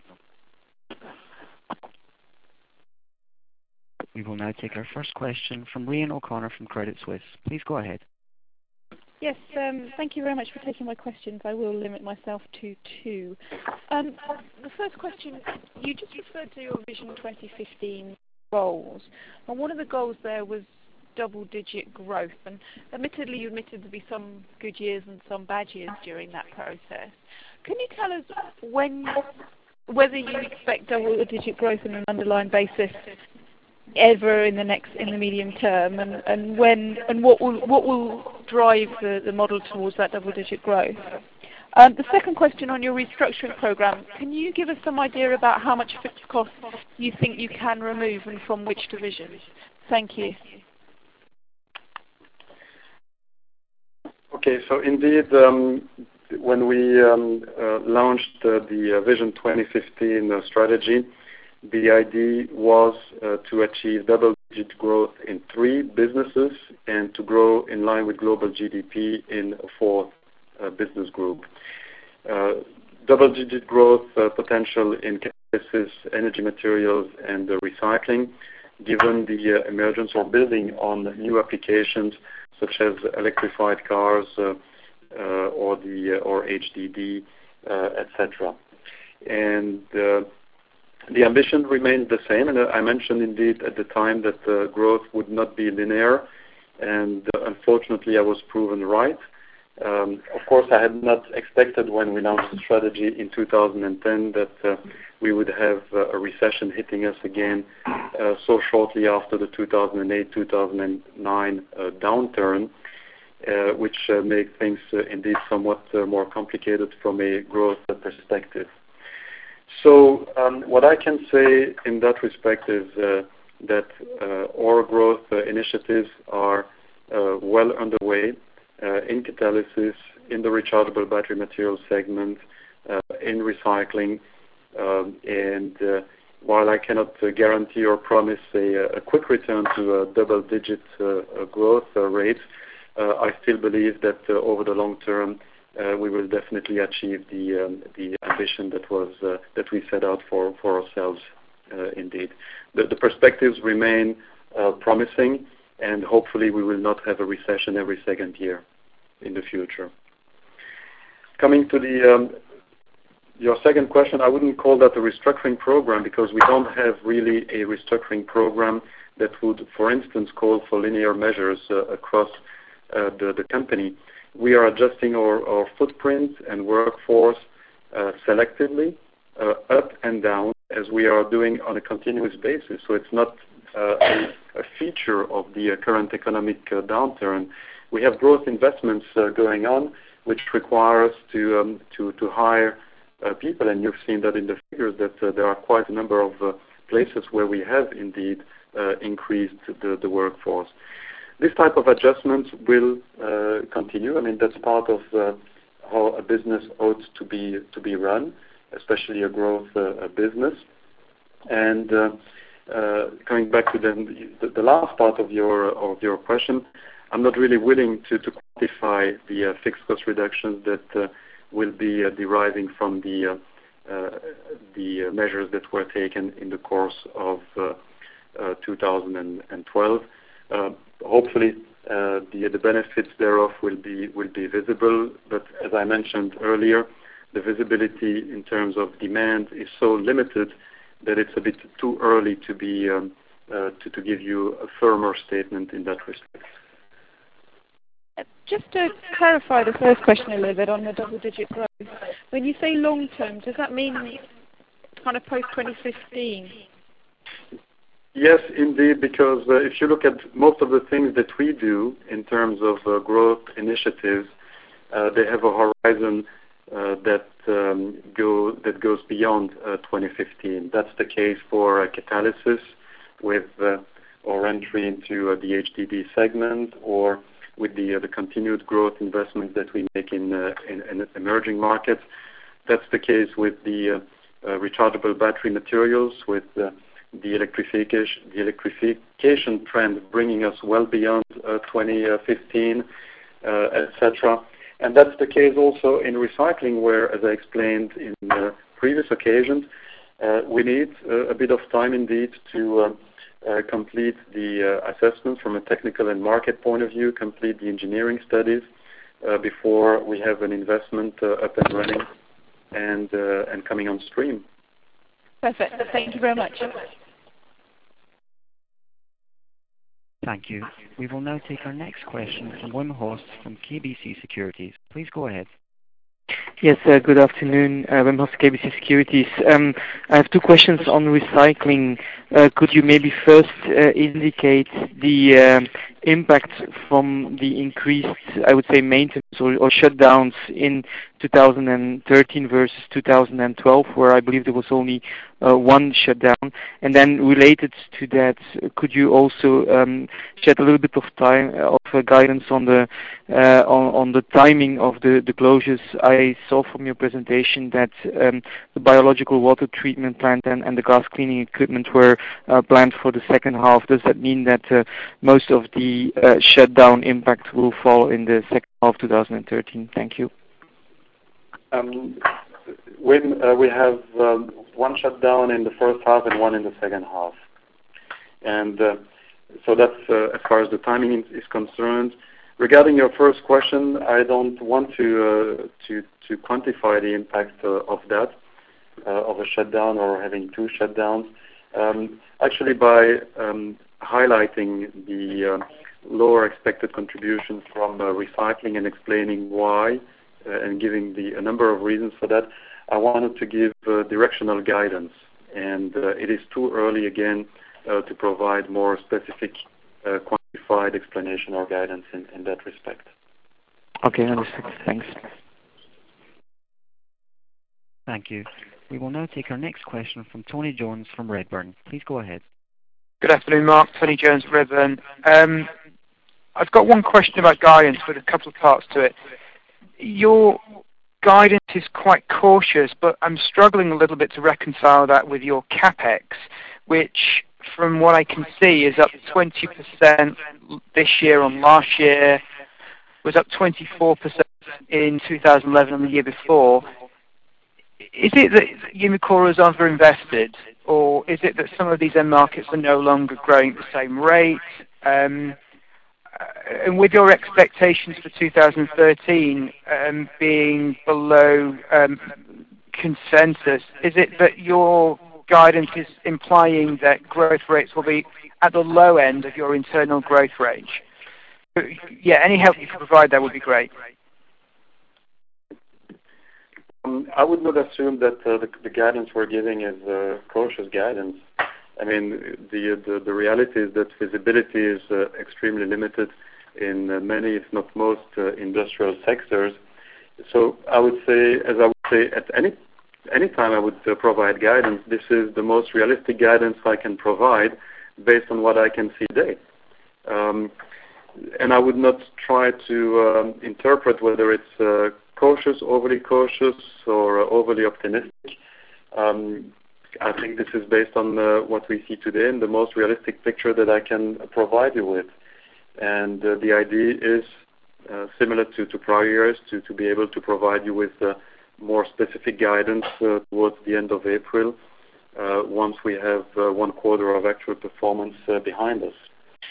We will now take our first question from Rhian O'Connor from Credit Suisse. Please go ahead. Yes, um, thank you very much for taking my questions. I will limit myself to two. Um, the first question, you just referred to your Vision twenty fifteen goals, and one of the goals there was double-digit growth, and admittedly you admitted to be some good years and some bad years during that process. Can you tell us when, whether you expect double-digit growth on an underlying basis ever in the next in the medium term, and, and when and what will what will drive the, the model towards that double digit growth? Um, the second question on your restructuring program, can you give us some idea about how much fixed costs you think you can remove and from which divisions? Thank you. Okay, so indeed, um, when we um, uh, launched uh, the uh, Vision twenty fifteen uh, strategy, the idea was uh, to achieve double-digit growth in three businesses and to grow in line with global G D P in a fourth uh, business group. Uh, double-digit growth uh, potential in catalysis, energy materials, and uh, recycling, given the uh, emergence or building on new applications such as electrified cars uh, uh, or the uh, or H D D, uh, et cetera. And uh, the ambition remains the same, and I mentioned indeed at the time that uh, growth would not be linear, and uh, unfortunately I was proven right. Um, of course, I had not expected when we launched the strategy in two thousand ten that uh, we would have uh, a recession hitting us again uh, so shortly after the two thousand eight two thousand nine uh, downturn, uh, which uh, made things uh, indeed somewhat uh, more complicated from a growth perspective. So um, what I can say in that respect is uh, that uh, our growth uh, initiatives are uh, well underway uh, in catalysis, in the rechargeable battery materials segment, uh, in recycling, um, and uh, while I cannot uh, guarantee or promise a, a quick return to a double-digit uh, growth uh, rate, uh, I still believe that uh, over the long term, Uh, we will definitely achieve the um, the ambition that was uh, that we set out for for ourselves. Uh, indeed, the, the perspectives remain uh, promising, and hopefully we will not have a recession every second year in the future. Coming to the um, your second question, I wouldn't call that a restructuring program because we don't have really a restructuring program that would, for instance, call for linear measures uh, across uh, the the company. We are adjusting our, our footprint and workforce uh, selectively, uh, up and down, as we are doing on a continuous basis. So it's not uh, a, a feature of the uh, current economic uh, downturn. We have growth investments uh, going on, which require us to um, to, to hire uh, people, and you've seen that in the figures that uh, there are quite a number of uh, places where we have indeed uh, increased the, the workforce. This type of adjustments will uh, continue. I mean, that's part of uh, how a business ought to be to be run, especially a growth uh, a business. And uh, uh, coming back to the, the the last part of your of your question, I'm not really willing to, to quantify the uh, fixed cost reductions that uh, will be uh, deriving from the uh, uh, the measures that were taken in the course of uh, uh, two thousand twelve. Uh, hopefully, uh, the, the benefits thereof will be, will be visible. But as I mentioned earlier, the visibility in terms of demand is so limited that it's a bit too early to, be, um, uh, to, to give you a firmer statement in that respect. Just to clarify the first question a little bit on the double-digit growth, when you say long-term, does that mean kind of post twenty fifteen? Yes, indeed, because uh, if you look at most of the things that we do in terms of uh, growth initiatives, uh, they have a horizon uh, that um, go that goes beyond uh, twenty fifteen. That's the case for uh, catalysis with uh, our entry into uh, the H D D segment, or with the uh, the continued growth investments that we make in, uh, in, in emerging markets. That's the case with the uh, uh, rechargeable battery materials, with uh, the electrification the electrification trend bringing us well beyond uh, twenty fifteen, uh, et cetera. And that's the case also in recycling, where, as I explained in uh, previous occasions, uh, we need uh, a bit of time indeed to uh, uh, complete the uh, assessment from a technical and market point of view, complete the engineering studies uh, before we have an investment uh, up and running and uh, and coming on stream. Perfect. Thank you very much. Thank you. We will now take our next question from Wim Hoste from K B C Securities. Please go ahead. Yes, uh, good afternoon. Uh, Wim Hoste, K B C Securities. Um, I have two questions on recycling. Uh, could you maybe first uh, indicate the um, impact from the increased, I would say, maintenance or, or shutdowns in two thousand thirteen versus two thousand twelve, where I believe there was only uh, one shutdown? And then related to that, could you also um, shed a little bit of time of uh, guidance on the uh, on, on the timing of the, the closures? I saw from your presentation that um, the biological water treatment plant and, and the gas cleaning equipment were uh, planned for the second half. Does that mean that uh, most of the uh, shutdown impact will fall in the second half of two thousand thirteen? Thank you. Um, when uh, we have um, one shutdown in the first half and one in the second half, and uh, so that's uh, as far as the timing is, is concerned. Regarding your first question, I don't want to uh, to to quantify the impact uh, of that uh, of a shutdown or having two shutdowns. Um, actually, by um, highlighting the uh, lower expected contribution from uh, recycling and explaining why, uh, and giving the a number of reasons for that, I wanted to give uh, directional guidance. And uh, it is too early again uh, to provide more specific, uh, quantified explanation or guidance in, in that respect. Okay, understood. Thanks. Thank you. We will now take our next question from Tony Jones from Redburn. Please go ahead. Good afternoon, Mark. Tony Jones, Redburn. Um, I've got one question about guidance with a couple of parts to it. Your guidance is quite cautious, but I'm struggling a little bit to reconcile that with your CapEx, which, from what I can see, is up twenty percent this year on last year, was up twenty-four percent in two thousand eleven and the year before. Is it that Umicore is underinvested, or is it that some of these end markets are no longer growing at the same rate? Um, and with your expectations for two thousand thirteen um, being below um, consensus, is it that your guidance is implying that growth rates will be at the low end of your internal growth range? Yeah, any help you can provide there would be great. Um, I would not assume that uh, the, the guidance we're giving is uh, cautious guidance. I mean, the, the the reality is that visibility is uh, extremely limited in uh, many, if not most, uh, industrial sectors. So I would say, as I would say, at any any time I would uh, provide guidance, this is the most realistic guidance I can provide based on what I can see today. Um, and I would not try to um, interpret whether it's uh, cautious, overly cautious, or uh, overly optimistic. Um, I think this is based on uh, what we see today and the most realistic picture that I can provide you with. And uh, the idea is uh, similar to, to prior years, to, to be able to provide you with uh, more specific guidance uh, towards the end of April, uh, once we have uh, one quarter of actual performance uh, behind us.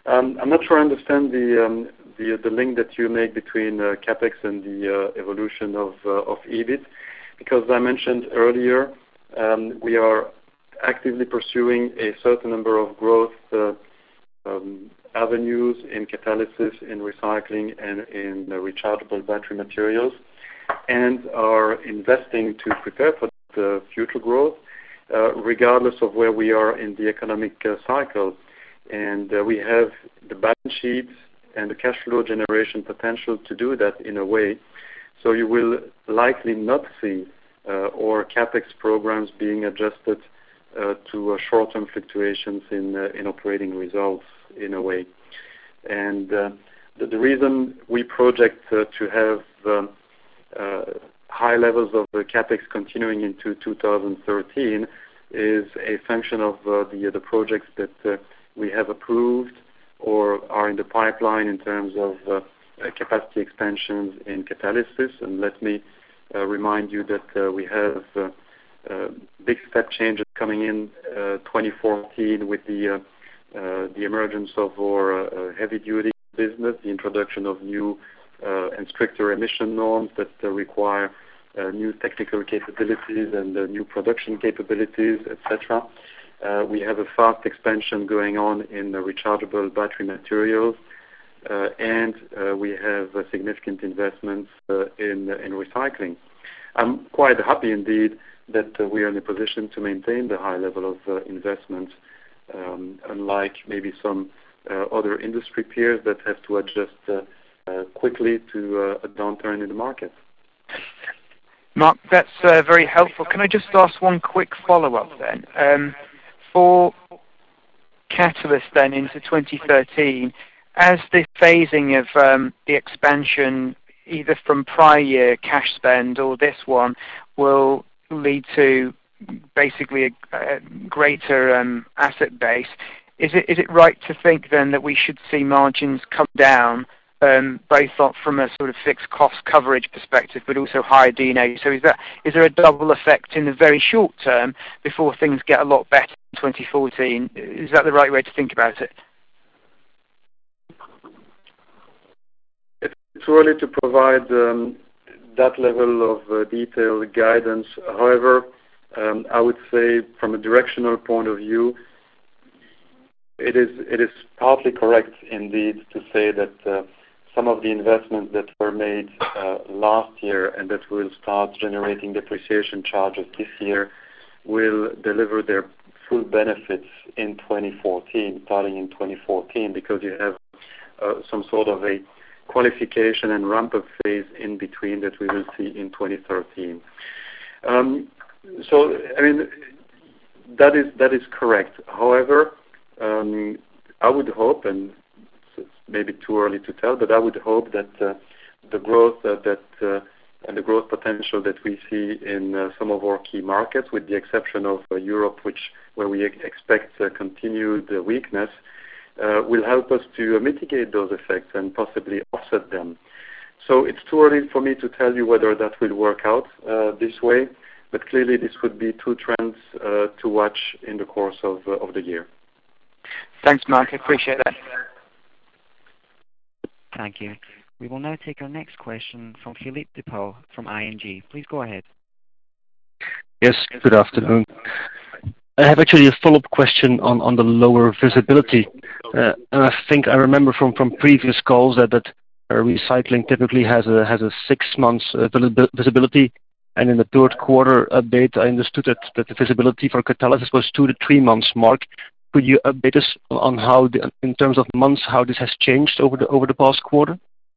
Um, I'm not sure I understand the um, the, the link that you make between uh, CapEx and the uh, evolution of uh, of EBIT, because I mentioned earlier um, we are actively pursuing a certain number of growth uh, um, avenues in catalysis, in recycling, and in uh, rechargeable battery materials, and are investing to prepare for the future growth, uh, regardless of where we are in the economic uh, cycle. And uh, we have the balance sheets and the cash flow generation potential to do that in a way. So you will likely not see uh, our CapEx programs being adjusted uh, to uh, short-term fluctuations in uh, in operating results in a way. And uh, the, the reason we project uh, to have um, uh, high levels of uh, CapEx continuing into two thousand thirteen is a function of uh, the the projects that uh, we have approved or are in the pipeline in terms of uh, capacity expansions in catalysis. And let me uh, remind you that uh, we have uh, uh, big step changes coming in uh, twenty fourteen with the uh, uh, the emergence of our uh, heavy-duty business, the introduction of new uh, and stricter emission norms that uh, require uh, new technical capabilities and uh, new production capabilities, et cetera. Uh, we have a fast expansion going on in the rechargeable battery materials, uh, and uh, we have uh, significant investments uh, in in recycling. I'm quite happy indeed that uh, we are in a position to maintain the high level of uh, investment, um, unlike maybe some uh, other industry peers that have to adjust uh, uh, quickly to uh, a downturn in the market. Mark, that's uh, very helpful. Can I just ask one quick follow-up then? Um, For Catalyst then into twenty thirteen, as the phasing of um, the expansion either from prior year cash spend or this one will lead to basically a, a greater um, asset base, is it is it right to think then that we should see margins come down Um, both from a sort of fixed cost coverage perspective, but also higher D and A? So is that is there a double effect in the very short term before things get a lot better in twenty fourteen? Is that the right way to think about it? It's too early to provide um, that level of uh, detailed guidance. However, um, I would say from a directional point of view, it is it is partly correct indeed to say that uh, some of the investments that were made uh, last year and that will start generating depreciation charges this year will deliver their full benefits in twenty fourteen, starting in twenty fourteen, because you have uh, some sort of a qualification and ramp-up phase in between that we will see in twenty thirteen. Um, so, I mean, that is that is correct. However, um, I would hope, and maybe too early to tell, but I would hope that uh, the growth uh, that uh, and the growth potential that we see in uh, some of our key markets, with the exception of uh, Europe, which where we expect uh, continued uh, weakness, uh, will help us to uh, mitigate those effects and possibly offset them. So it's too early for me to tell you whether that will work out uh, this way, but clearly this would be two trends uh, to watch in the course of uh, of the year. Thanks, Mark. I appreciate that. Thank you. We will now take our next question from Philippe Depot from I N G. Please go ahead. Yes, good afternoon. I have actually a follow-up question on, on the lower visibility. Uh, and I think I remember from, from previous calls that, that uh, recycling typically has a has a six months uh, visibility, and in the third quarter update I understood that, that the visibility for catalysis was two to three months. Mark, could you update us on how, the, in terms of months, how this has changed over the over the past quarter?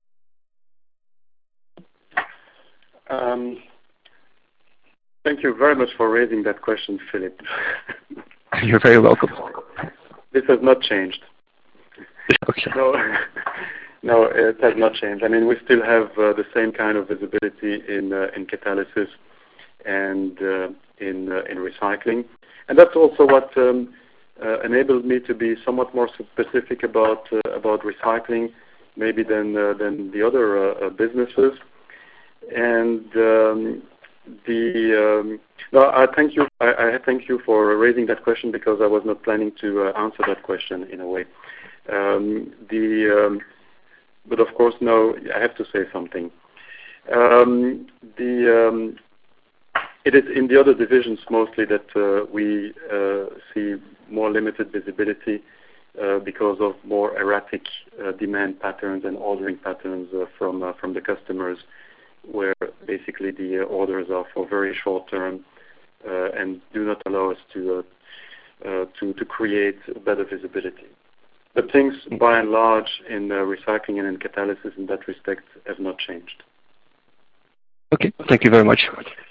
Um, thank you very much for raising that question, Philip. You're very welcome. This has not changed. Okay. No, no, it has not changed. I mean, we still have uh, the same kind of visibility in uh, in catalysis and uh, in uh, in recycling, and that's also what Um, Uh, enabled me to be somewhat more specific about uh, about recycling, maybe than uh, than the other uh, uh, businesses. And um, the um, no, I thank you. I, I thank you for raising that question, because I was not planning to uh, answer that question in a way. Um, the, um, but of course, no, I have to say something. Um, the, um, it is in the other divisions mostly that uh, we uh, see more limited visibility uh, because of more erratic uh, demand patterns and ordering patterns uh, from uh, from the customers, where basically the uh, orders are for very short term uh, and do not allow us to uh, uh, to to create better visibility. But things, by and large, in uh, recycling and in catalysis in that respect have not changed. Okay, thank you very much.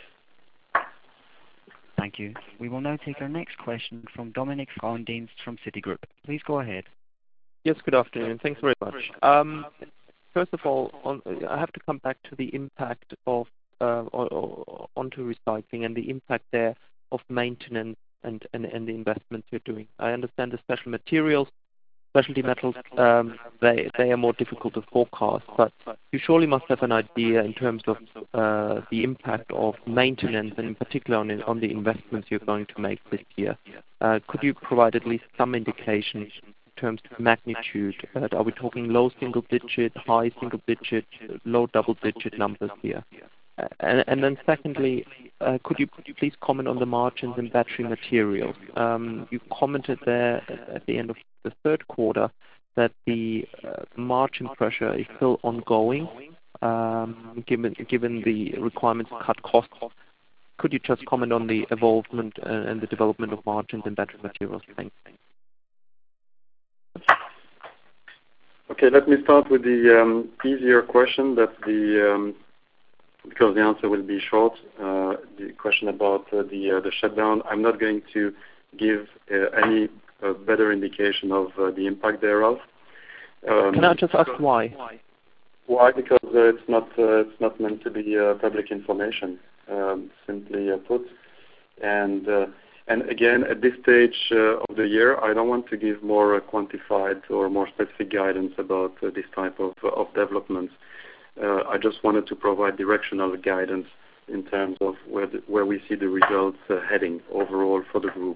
Thank you. We will now take our next question from Dominic Frauendienst from Citigroup. Please go ahead. Yes, good afternoon. Thanks very much. Um, first of all, on, I have to come back to the impact of uh, or, or, onto recycling and the impact there of maintenance and, and, and the investments you're doing. I understand the special materials, specialty metals, um, they, they are more difficult to forecast, but you surely must have an idea in terms of uh, the impact of maintenance and in particular on, on the investments you're going to make this year. Uh, could you provide at least some indication in terms of magnitude? Uh, are we talking low single digit, high single digit, low double digit numbers here? Uh, and, and then secondly, uh, could you could you please comment on the margins in battery materials? Um, you commented there at the end of the third quarter that the uh, margin pressure is still ongoing, um, given given the requirement to cut costs. Could you just comment on the evolvement uh, and the development of margins in battery materials? Thanks. Okay, let me start with the um, easier question. That the um, because the answer will be short. Uh, the question about uh, the uh, the shutdown. I'm not going to give uh, any uh, better indication of uh, the impact thereof. Um, Can I just ask why? Why? Because uh, it's not uh, it's not meant to be uh, public information. Um, simply uh, put, and uh, and again at this stage uh, of the year, I don't want to give more uh, quantified or more specific guidance about uh, this type of of developments. Uh, I just wanted to provide directional guidance in terms of where the, where we see the results uh, heading overall for the group.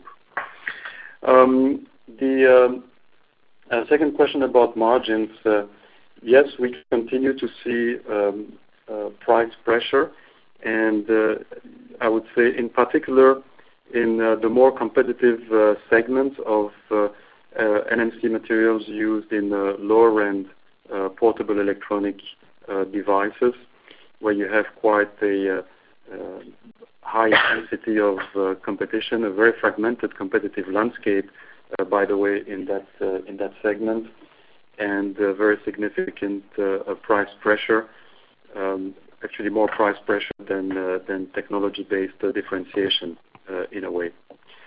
Um, the um, uh, second question about margins. Uh, yes, we continue to see um, uh, price pressure, and uh, I would say in particular in uh, the more competitive uh, segments of uh, uh, N M C materials used in uh, lower-end uh, portable electronic Uh, devices, where you have quite a uh, uh, high intensity of uh, competition, a very fragmented competitive landscape, uh, by the way, in that uh, in that segment, and uh, very significant uh, price pressure. Um, actually, more price pressure than uh, than technology-based uh, differentiation, uh, in a way.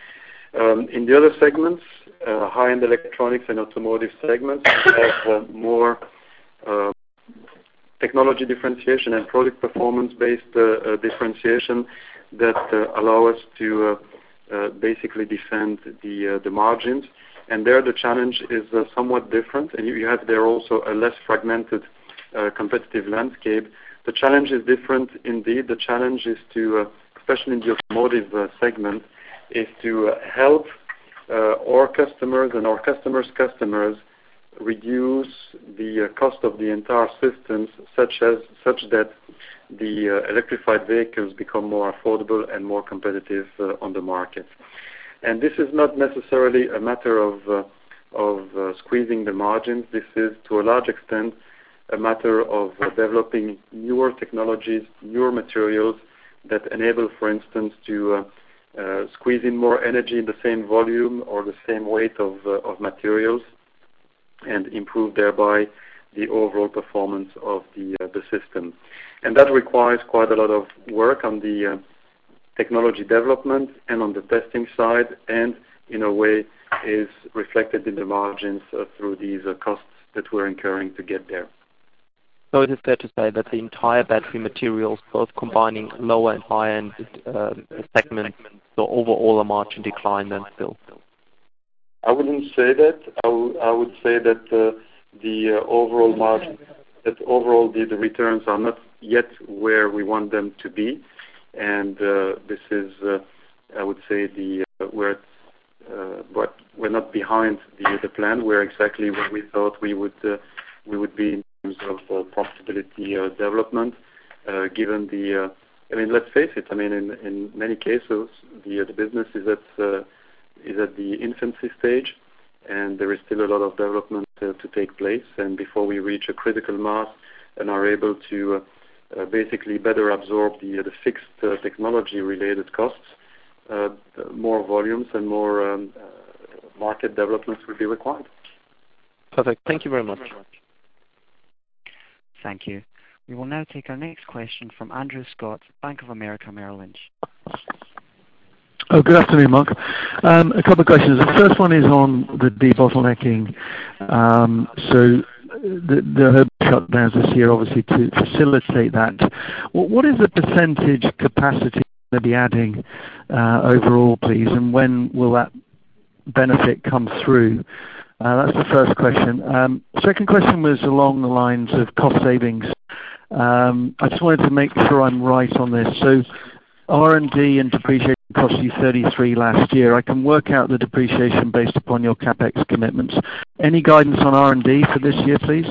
Um, in the other segments, uh, high-end electronics and automotive segments, we have uh, more uh, technology differentiation and product performance-based uh, uh, differentiation that uh, allow us to uh, uh, basically defend the uh, the margins. And there, the challenge is uh, somewhat different, and you, you have there also a less fragmented uh, competitive landscape. The challenge is different indeed. The challenge is to, uh, especially in the automotive uh, segment, is to uh, help uh, our customers and our customers' customers reduce the uh, cost of the entire systems, such as such that the uh, electrified vehicles become more affordable and more competitive uh, on the market. And this is not necessarily a matter of uh, of uh, squeezing the margins. This is, to a large extent, a matter of uh, developing newer technologies, newer materials that enable, for instance, to uh, uh, squeeze in more energy in the same volume or the same weight of uh, of materials, and improve thereby the overall performance of the uh, the system. And that requires quite a lot of work on the uh, technology development and on the testing side, and in a way is reflected in the margins uh, through these uh, costs that we're incurring to get there. So it is fair to say that the entire battery materials, both combining lower and higher end uh, segments, so overall a margin decline then still? I wouldn't say that. I, w- I would say that uh, the uh, overall margin, that overall the, the returns are not yet where we want them to be, and uh, this is, uh, I would say, the uh, we're at uh, but we're not behind the, the plan. We're exactly where we thought we would uh, we would be in terms of uh, profitability uh, development. Uh, given the, uh, I mean, let's face it. I mean, in, in many cases, the uh, the business is at uh, is at the infancy stage, and there is still a lot of development uh, to take place. And before we reach a critical mass and are able to uh, uh, basically better absorb the uh, the fixed uh, technology-related costs, uh, more volumes and more um, uh, market developments will be required. Perfect. Thank you very much. Thank you. We will now take our next question from Andrew Scott, Bank of America Merrill Lynch. Oh, good afternoon, Mark. Um, a couple of questions. The first one is on the debottlenecking. Um, so the, the shutdowns this year, obviously, to facilitate that. What, what is the percentage capacity they'll be adding uh, overall, please, and when will that benefit come through? Uh, that's the first question. Um, second question was along the lines of cost savings. Um, I just wanted to make sure I'm right on this. So R and D and depreciation cost you thirty-three last year. I can work out the depreciation based upon your CapEx commitments. Any guidance on R and D for this year, please?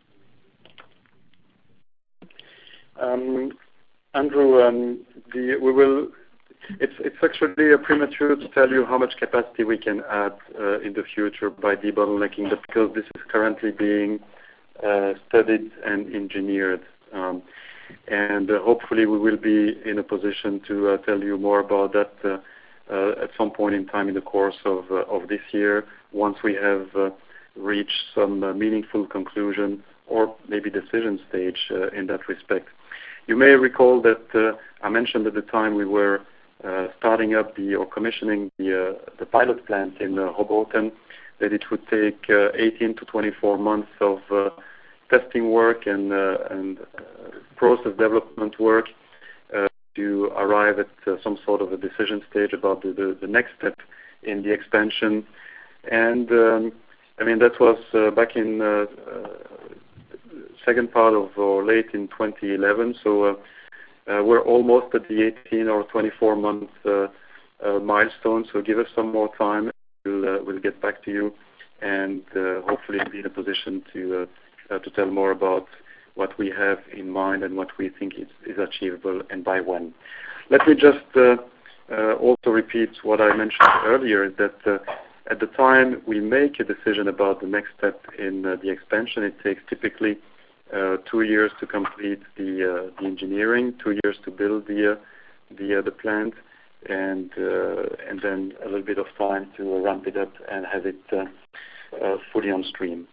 Um, Andrew, um, the, we will. It's it's actually uh, premature to tell you how much capacity we can add uh, in the future by debottlenecking, because this is currently being uh, studied and engineered. Um, and uh, hopefully we will be in a position to uh, tell you more about that uh, uh, at some point in time in the course of uh, of this year, once we have uh, reached some uh, meaningful conclusion or maybe decision stage uh, in that respect. You may recall that uh, I mentioned at the time we were uh, starting up the or commissioning the uh, the pilot plant in uh, Hoboken, that it would take uh, eighteen to twenty-four months of uh, testing work and uh, and uh, process development work uh, to arrive at uh, some sort of a decision stage about the, the, the next step in the expansion. And um, I mean that was uh, back in uh, uh, second part of or late in twenty eleven. So uh, uh, we're almost at the eighteen or twenty-four month uh, uh, milestone. So give us some more time. We'll uh, we'll get back to you, and uh, hopefully be in a position to. Uh, Uh, to tell more about what we have in mind and what we think is, is achievable and by when. Let me just uh, uh, also repeat what I mentioned earlier, that uh, at the time we make a decision about the next step in uh, the expansion, it takes typically uh, two years to complete the, uh, the engineering, two years to build the, uh, the, uh, the plant, and, uh, and then a little bit of time to uh, ramp it up and have it uh, uh, fully on stream.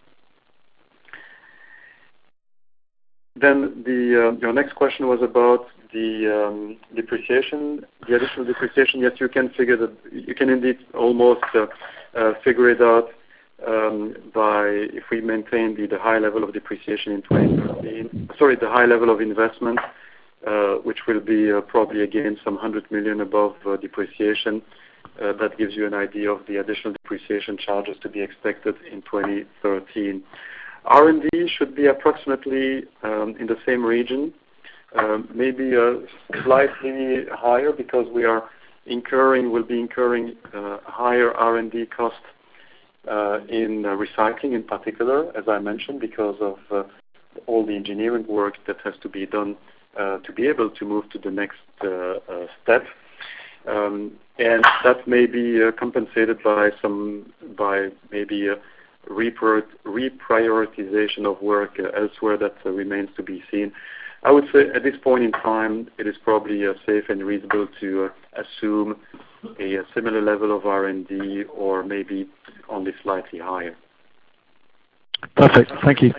Then the uh, your next question was about the um, depreciation, the additional depreciation. Yes, you can figure that. You can indeed almost uh, uh, figure it out um, by if we maintain the, the high level of depreciation in twenty thirteen. Sorry, the high level of investment, uh, which will be uh, probably again some hundred million above uh, depreciation. Uh, that gives you an idea of the additional depreciation charges to be expected in twenty thirteen. R and D should be approximately um, in the same region, um, maybe uh, slightly higher, because we are incurring, will be incurring uh, higher R and D costs uh, in uh, recycling in particular, as I mentioned, because of uh, all the engineering work that has to be done uh, to be able to move to the next uh, uh, step. Um, and that may be uh, compensated by some, by maybe uh, reprioritization of work uh, elsewhere that uh, remains to be seen. I would say at this point in time, it is probably uh, safe and reasonable to uh, assume a, a similar level of R and D, or maybe only slightly higher. Perfect. Thank you.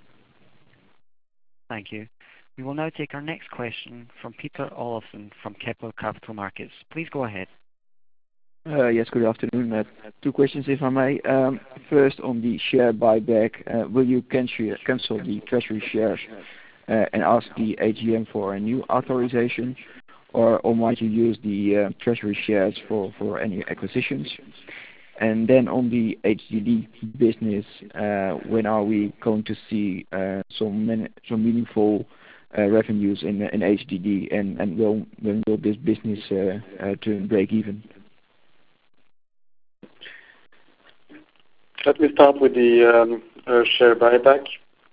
Thank you. We will now take our next question from Peter Olofsen from Kepler Capital Markets. Please go ahead. Uh, yes, good afternoon. Uh, two questions, if I may. Um, first, on the share buyback, uh, will you cancel, cancel the treasury shares uh, and ask the A G M for a new authorization, or, or might you use the uh, treasury shares for, for any acquisitions? And then on the H D D business, uh, when are we going to see uh, some, man- some meaningful uh, revenues in, in H D D, and, and will, when will this business uh, uh, turn break even? let me start with the um, uh, share buyback.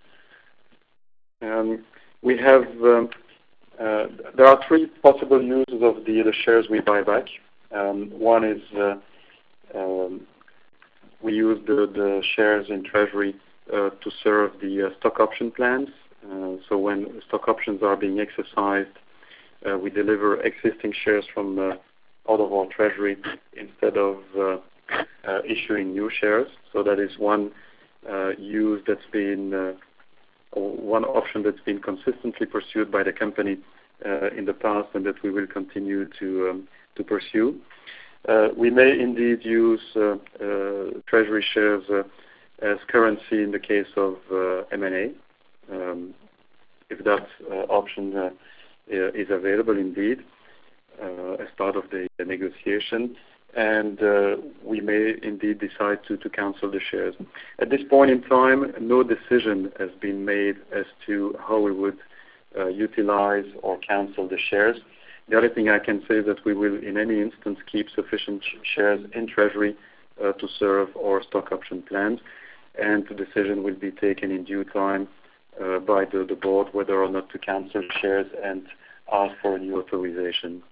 Um, we have um, uh, there are three possible uses of the, the shares we buy back. Um, one is uh, um, we use the, the shares in treasury uh, to serve the uh, stock option plans. Uh, so when stock options are being exercised, uh, we deliver existing shares from uh, out of our treasury instead of uh, uh, issuing new shares. So that is one uh, use that's been, uh, or one option that's been consistently pursued by the company uh, in the past, and that we will continue to um, to pursue. Uh, we may indeed use uh, uh, treasury shares uh, as currency in the case of uh, M and A, um, if that uh, option uh, is available indeed uh, as part of the, the negotiation. And uh, we may indeed decide to, to cancel the shares. At this point in time, no decision has been made as to how we would uh, utilize or cancel the shares. The other thing I can say is that we will, in any instance, keep sufficient sh- shares in treasury uh, to serve our stock option plans, and the decision will be taken in due time uh, by the, the board whether or not to cancel shares and ask for a new authorization.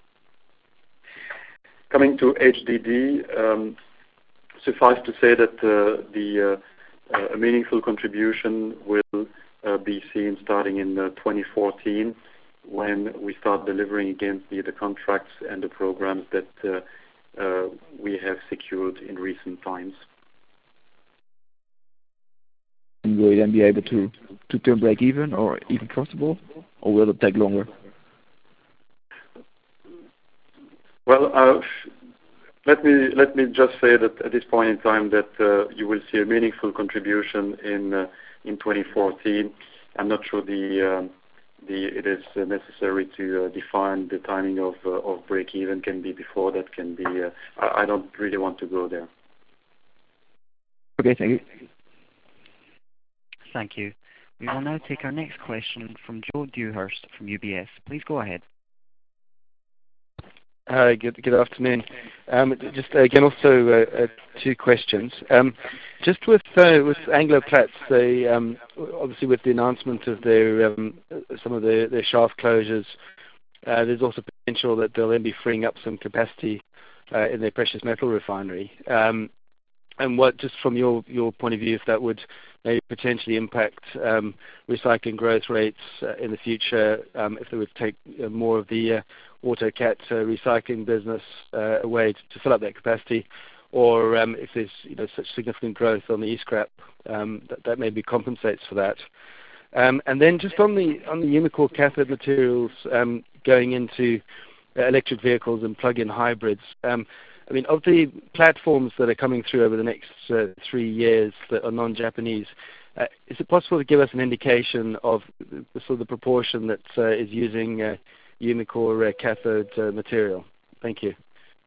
Coming to H D D, um, suffice to say that uh, the uh, uh, a meaningful contribution will uh, be seen starting in uh, twenty fourteen, when we start delivering against the, the contracts and the programs that uh, uh, we have secured in recent times. And will you then be able to, to turn break even or even profitable, or will it take longer? Well, uh, let me let me just say that at this point in time that uh, you will see a meaningful contribution in uh, in twenty fourteen. I'm not sure the um, the it is uh, necessary to uh, define the timing of uh, of break even. Can be before that. Can be. Uh, I, I don't really want to go there. Okay, thank you. Thank you. We will now take our next question from Joe Dewhurst from U B S. Please go ahead. Hi, good good afternoon. Um, just uh, again, also uh, uh, two questions. Um, just with uh, with Anglo-Platts, they um, obviously with the announcement of their um, some of their, their shaft closures, uh, there's also potential that they'll then be freeing up some capacity uh, in their precious metal refinery. Um, and what, just from your your point of view, if that would maybe potentially impact um, recycling growth rates uh, in the future, um, if they would take uh, more of the uh, AutoCat uh, recycling business uh, away to, to fill up that capacity, or um, if there's you know such significant growth on the e-scrap, um, that, that maybe compensates for that. Um, and then just on the on the Umicore cathode materials um, going into uh, electric vehicles and plug-in hybrids. Um, I mean, of the platforms that are coming through over the next uh, three years that are non-Japanese, uh, is it possible to give us an indication of the, the sort of the proportion that uh, is using uh, Umicore uh, cathode uh, material? Thank you.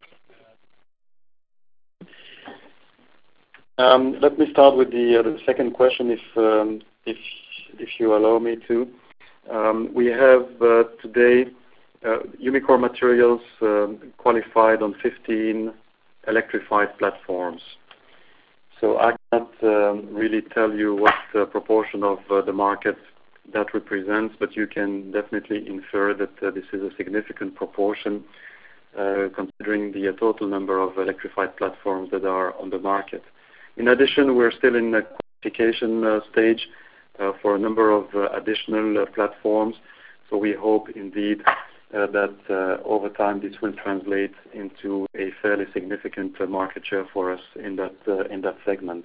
Um, let me start with the, uh, the second question, if um, if if you allow me to. Um, we have uh, today uh, Umicore materials um, qualified on fifteen electrified platforms. So I cannot um, really tell you what uh, proportion of uh, the market that represents, but you can definitely infer that uh, this is a significant proportion, uh, considering the uh, total number of electrified platforms that are on the market. In addition, we're still in the qualification uh, stage uh, for a number of uh, additional uh, platforms. So we hope indeed uh, that uh, over time this will translate into a fairly significant uh, market share for us in that uh, in that segment.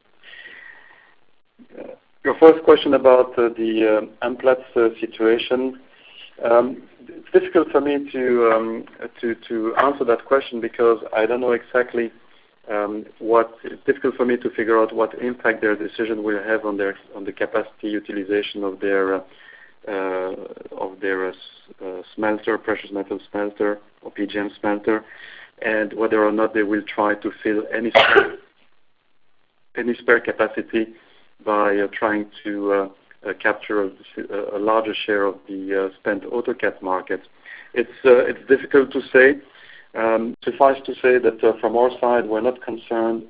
Uh, your first question about uh, the uh, Amplats uh, situation. Um, it's difficult for me to um, to to answer that question because I don't know exactly. Um, what it's difficult for me to figure out what impact their decision will have on their on the capacity utilization of their uh, uh, of their uh, smelter, precious metal smelter or P G M smelter, and whether or not they will try to fill any spare, any spare capacity by uh, trying to uh, uh, capture a, a larger share of the uh, spent AutoCAD market. It's uh, it's difficult to say. Um, suffice to say that uh, from our side, we're not concerned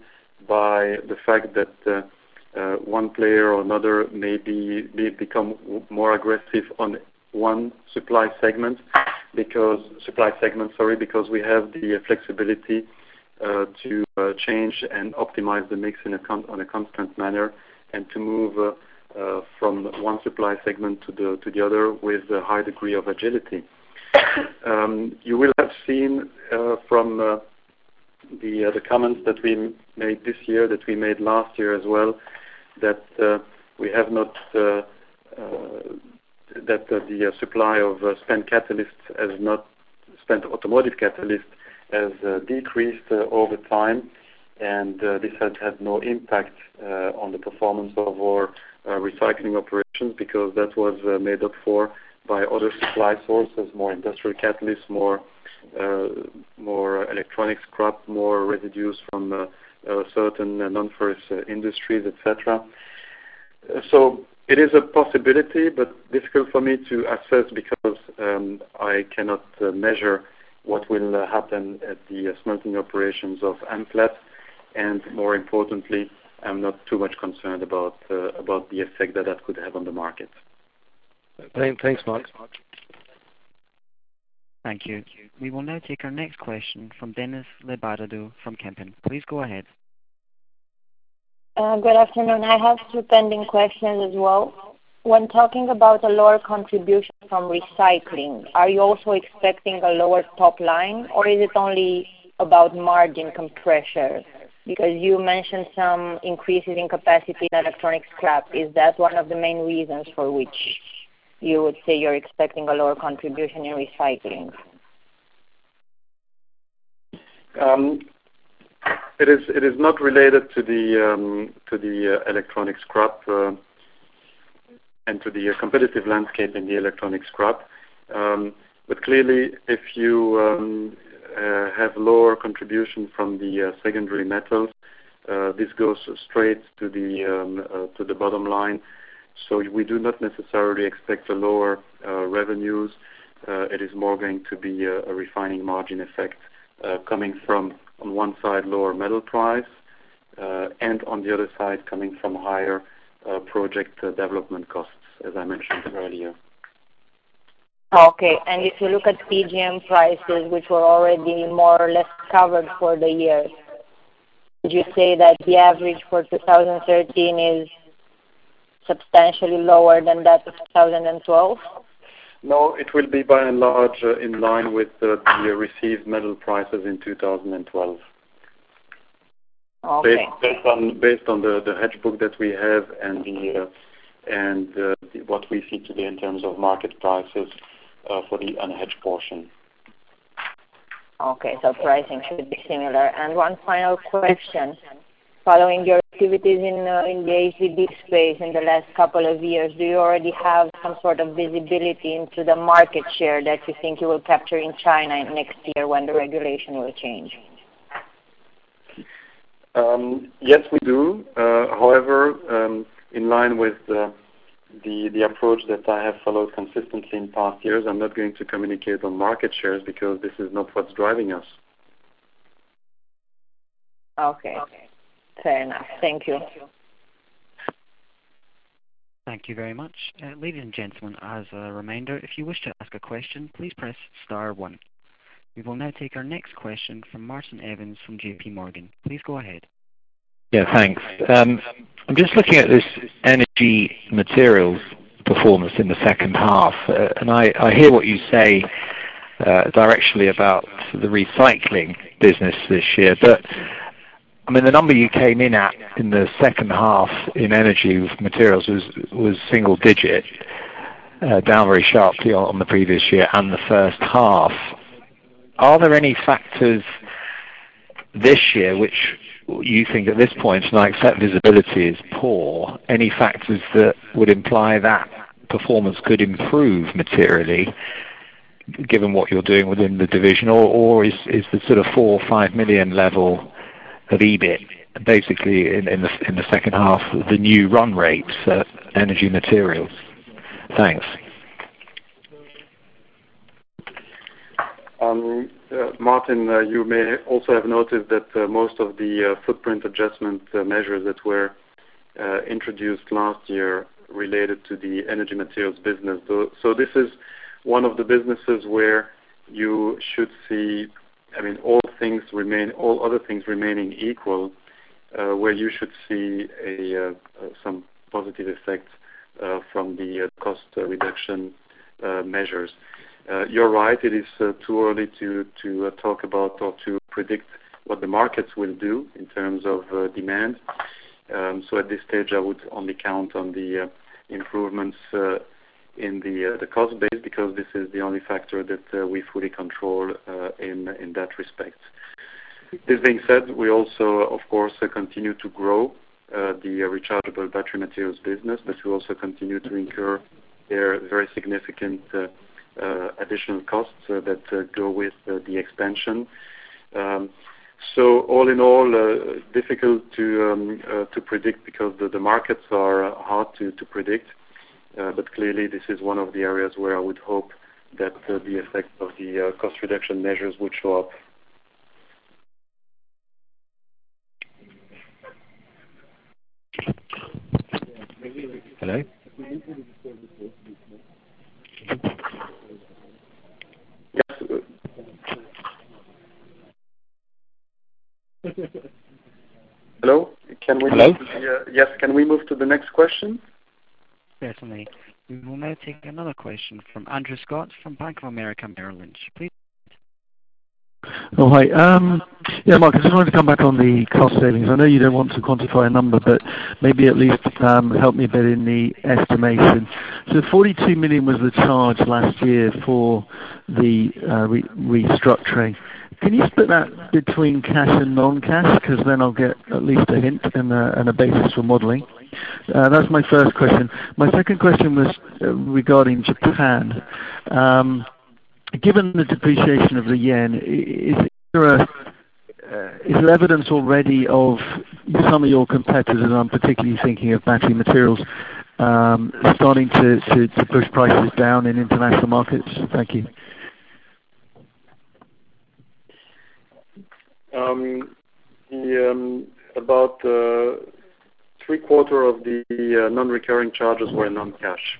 by the fact that uh, uh, one player or another may, be, may become more aggressive on one supply segment, because supply segment, sorry, because we have the flexibility uh, to uh, change and optimize the mix in a con- on a constant manner, and to move uh, uh, from one supply segment to the to the other with a high degree of agility. Um, you will have seen uh, from uh, the uh, the comments that we made this year, that we made last year as well, that uh, we have not uh, uh, that uh, the uh, supply of uh, spent catalysts has not spent automotive catalysts has uh, decreased uh, over time, and uh, this has had no impact uh, on the performance of our uh, recycling operations, because that was uh, made up for by other supply sources, more industrial catalysts, more uh, more electronic scrap, more residues from uh, uh, certain uh, non-ferrous uh, industries, et cetera. Uh, so it is a possibility, but difficult for me to assess, because um, I cannot uh, measure what will uh, happen at the uh, smelting operations of Amplats, and more importantly, I'm not too much concerned about uh, about the effect that that could have on the market. Thanks, Mark. Thank you. We will now take our next question from Dennis Lebadadou from Kempen. Please go ahead. Uh, good afternoon. I have two pending questions as well. When talking about a lower contribution from recycling, are you also expecting a lower top line, or is it only about margin compression? Because you mentioned some increases in capacity in electronic scrap. Is that one of the main reasons for which you would say you're expecting a lower contribution in recycling? Um, it is it is not related to the um, to the uh, electronic scrap uh, and to the uh, competitive landscape in the electronic scrap. Um, but clearly, if you um, uh, have lower contribution from the uh, secondary metals, uh, this goes straight to the um, uh, to the bottom line. So we do not necessarily expect a lower uh, revenues. Uh, it is more going to be a, a refining margin effect uh, coming from, on one side, lower metal price, uh, and on the other side, coming from higher uh, project uh, development costs, as I mentioned earlier. Okay, and if you look at P G M prices, which were already more or less covered for the year, would you say that the average for two thousand thirteen is substantially lower than that of two thousand twelve? No, it will be by and large uh, in line with uh, the received metal prices in two thousand twelve. Okay. Based, based on based on the, the hedge book that we have, and the uh, and uh, the, what we see today in terms of market prices uh, for the unhedged portion. Okay, so pricing should be similar. And one final question. Following your activities in uh, in the H D D space in the last couple of years, do you already have some sort of visibility into the market share that you think you will capture in China next year when the regulation will change? Um, yes, we do. Uh, however, um, in line with the, the the approach that I have followed consistently in past years, I'm not going to communicate on market shares, because this is not what's driving us. Okay. Fair enough. Thank you. Thank you very much. Uh, ladies and gentlemen, as a reminder, if you wish to ask a question, please press star one. We will now take our next question from Martin Evans from J P Morgan. Please go ahead. Yeah, thanks. Um, I'm just looking at this energy materials performance in the second half, uh, and I, I hear what you say uh, directionally about the recycling business this year, but I mean, the number you came in at in the second half in energy materials was was single digit, uh, down very sharply on, on the previous year and the first half. Are there any factors this year which you think at this point, and I accept visibility is poor, any factors that would imply that performance could improve materially, given what you're doing within the division, or, or is, is the sort of four or five million level of E B I T, basically in, in the in the second half, the new run rates at energy materials? Thanks. Um, Uh, Martin, uh, you may also have noticed that uh, most of the uh, footprint adjustment uh, measures that were uh, introduced last year related to the energy materials business. So this is one of the businesses where you should see, I mean, all things remain, all other things remaining equal, uh, where you should see a uh, uh, some positive effects uh, from the uh, cost uh, reduction uh, measures. Uh, you're right. It is uh, too early to to uh, talk about or to predict what the markets will do in terms of uh, demand. Um, so at this stage, I would only count on the uh, improvements uh, in the uh, the cost base, because this is the only factor that uh, we fully control uh, in in that respect. This being said, we also, of course, uh, continue to grow uh, the uh, rechargeable battery materials business, but we also continue to incur their very significant uh, uh, additional costs uh, that uh, go with uh, the expansion. Um, so all in all, uh, difficult to um, uh, to predict, because the, the markets are uh, hard to, to predict. Uh, but clearly, this is one of the areas where I would hope that uh, the effect of the uh, cost reduction measures would show up. Hello? Yes. Hello? Can we Hello? Move to the, uh, yes, can we move to the next question? Certainly. We will now take another question from Andrew Scott from Bank of America Merrill Lynch. Please. Oh, hi. Um, yeah, Mark, I just wanted to come back on the cost savings. I know you don't want to quantify a number, but maybe at least um, help me a bit in the estimation. So forty-two million was the charge last year for the uh, re- restructuring. Can you split that between cash and non-cash? Because then I'll get at least a hint and a, and a basis for modeling. Uh, that's my first question. My second question was uh, regarding Japan. Um, given the depreciation of the yen, is there, a, uh, is there evidence already of some of your competitors, and I'm particularly thinking of battery materials, um, starting to, to, to push prices down in international markets? Thank you. Um, the, um, about uh, three quarter of the uh, non-recurring charges were non-cash.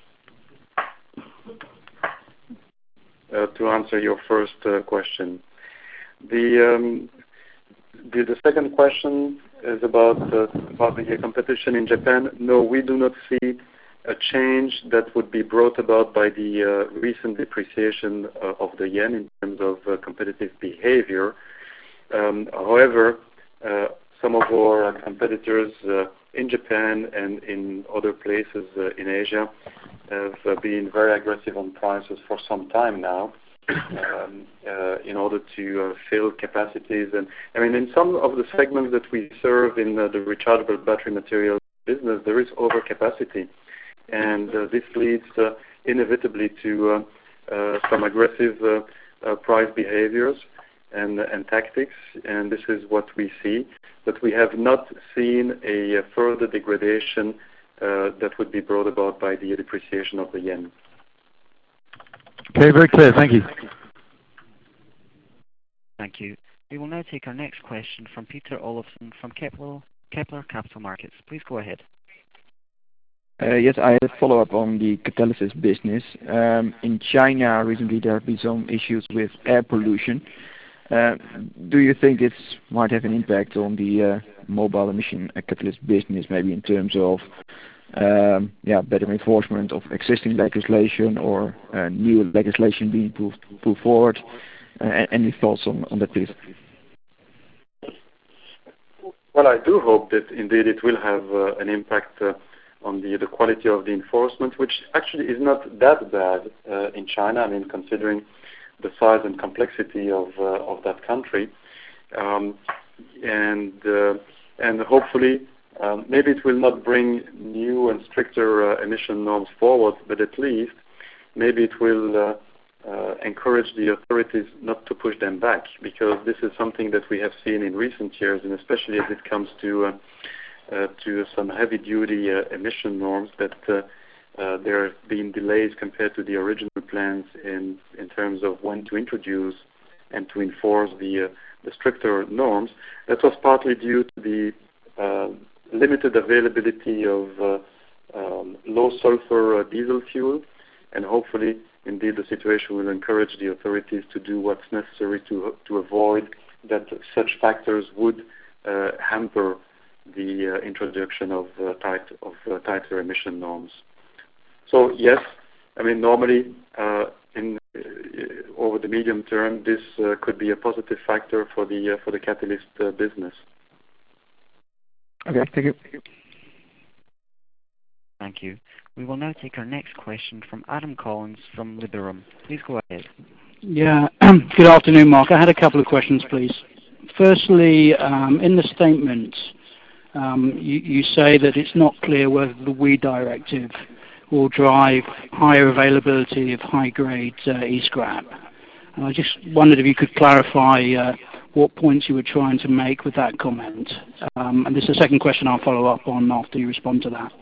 Uh, to answer your first uh, question, the, um, the the second question is about uh, about the competition in Japan. No, we do not see a change that would be brought about by the uh, recent depreciation uh, of the yen in terms of uh, competitive behavior. Um, however, uh, some of our competitors uh, in Japan and in other places uh, in Asia have uh, been very aggressive on prices for some time now, um, uh, in order to uh, fill capacities. And I mean, in some of the segments that we serve in uh, the rechargeable battery material business, there is overcapacity, and uh, this leads uh, inevitably to uh, uh, some aggressive uh, uh, price behaviors and, and tactics, and this is what we see. But we have not seen a, a further degradation uh, that would be brought about by the depreciation of the yen. Okay, very clear. Thank you. Thank you. We will now take our next question from Peter Olofsen from Kepler, Kepler Capital Markets. Please go ahead. Uh, yes, I had a follow-up on the catalysis business. Um, in China recently there have been some issues with air pollution. Uh, do you think this might have an impact on the uh, mobile emission uh, catalyst business, maybe in terms of um, yeah, better enforcement of existing legislation or uh, new legislation being put, put forward? Uh, any thoughts on, on that, please? Well, I do hope that indeed it will have uh, an impact uh, on the, the quality of the enforcement, which actually is not that bad uh, in China. I mean, considering the size and complexity of uh, of that country, um, and uh, and hopefully um, maybe it will not bring new and stricter uh, emission norms forward, but at least maybe it will uh, uh, encourage the authorities not to push them back, because this is something that we have seen in recent years, and especially as it comes to uh, uh, to some heavy-duty uh, emission norms, that uh, Uh, there have been delays compared to the original plans in, in terms of when to introduce and to enforce the, uh, the stricter norms. That was partly due to the uh, limited availability of uh, um, low sulfur uh, diesel fuel, and hopefully, indeed, the situation will encourage the authorities to do what's necessary to to avoid that such factors would uh, hamper the uh, introduction of uh, tight of uh, tighter emission norms. So yes, I mean normally uh, in uh, over the medium term, this uh, could be a positive factor for the uh, for the catalyst uh, business. Okay, thank you. Thank you. We will now take our next question from Adam Collins from Liberum. Please go ahead. Yeah, good afternoon, Mark. I had a couple of questions, please. Firstly, um, in the statement, um, you, you say that it's not clear whether the W E directive will drive higher availability of high-grade uh, e-scrap. And I just wondered if you could clarify uh, what points you were trying to make with that comment. Um, and this is the second question I'll follow up on after you respond to that.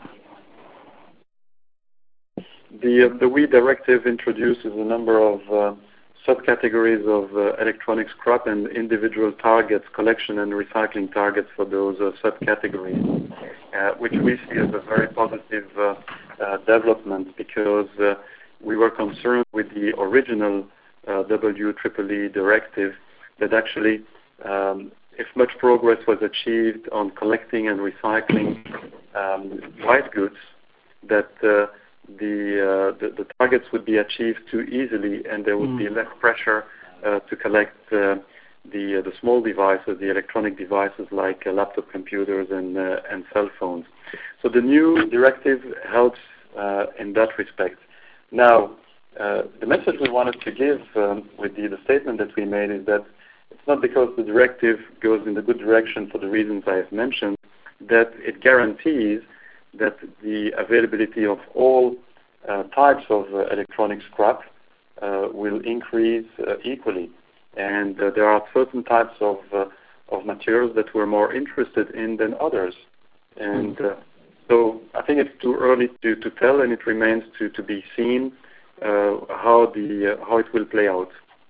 The, uh, the W E directive introduces a number of uh, subcategories of uh, electronic scrap and individual targets, collection and recycling targets for those uh, subcategories, uh, which we see as a very positive uh, uh, development because uh, we were concerned with the original uh, W E E E directive that actually, um, if much progress was achieved on collecting and recycling um, white goods, that uh, The, uh, the the targets would be achieved too easily, and there would mm. be less pressure uh, to collect uh, the uh, the small devices, the electronic devices like uh, laptop computers and uh, and cell phones. So the new directive helps uh, in that respect. Now, uh, the message we wanted to give um, with the, the statement that we made is that it's not because the directive goes in the good direction for the reasons I have mentioned that it guarantees that the availability of all uh, types of uh, electronic scrap uh, will increase uh, equally. And uh, there are certain types of, uh, of materials that we're more interested in than others. And uh, so I think it's too early to, to tell, and it remains to, to be seen uh, how, the, uh, how it will play out.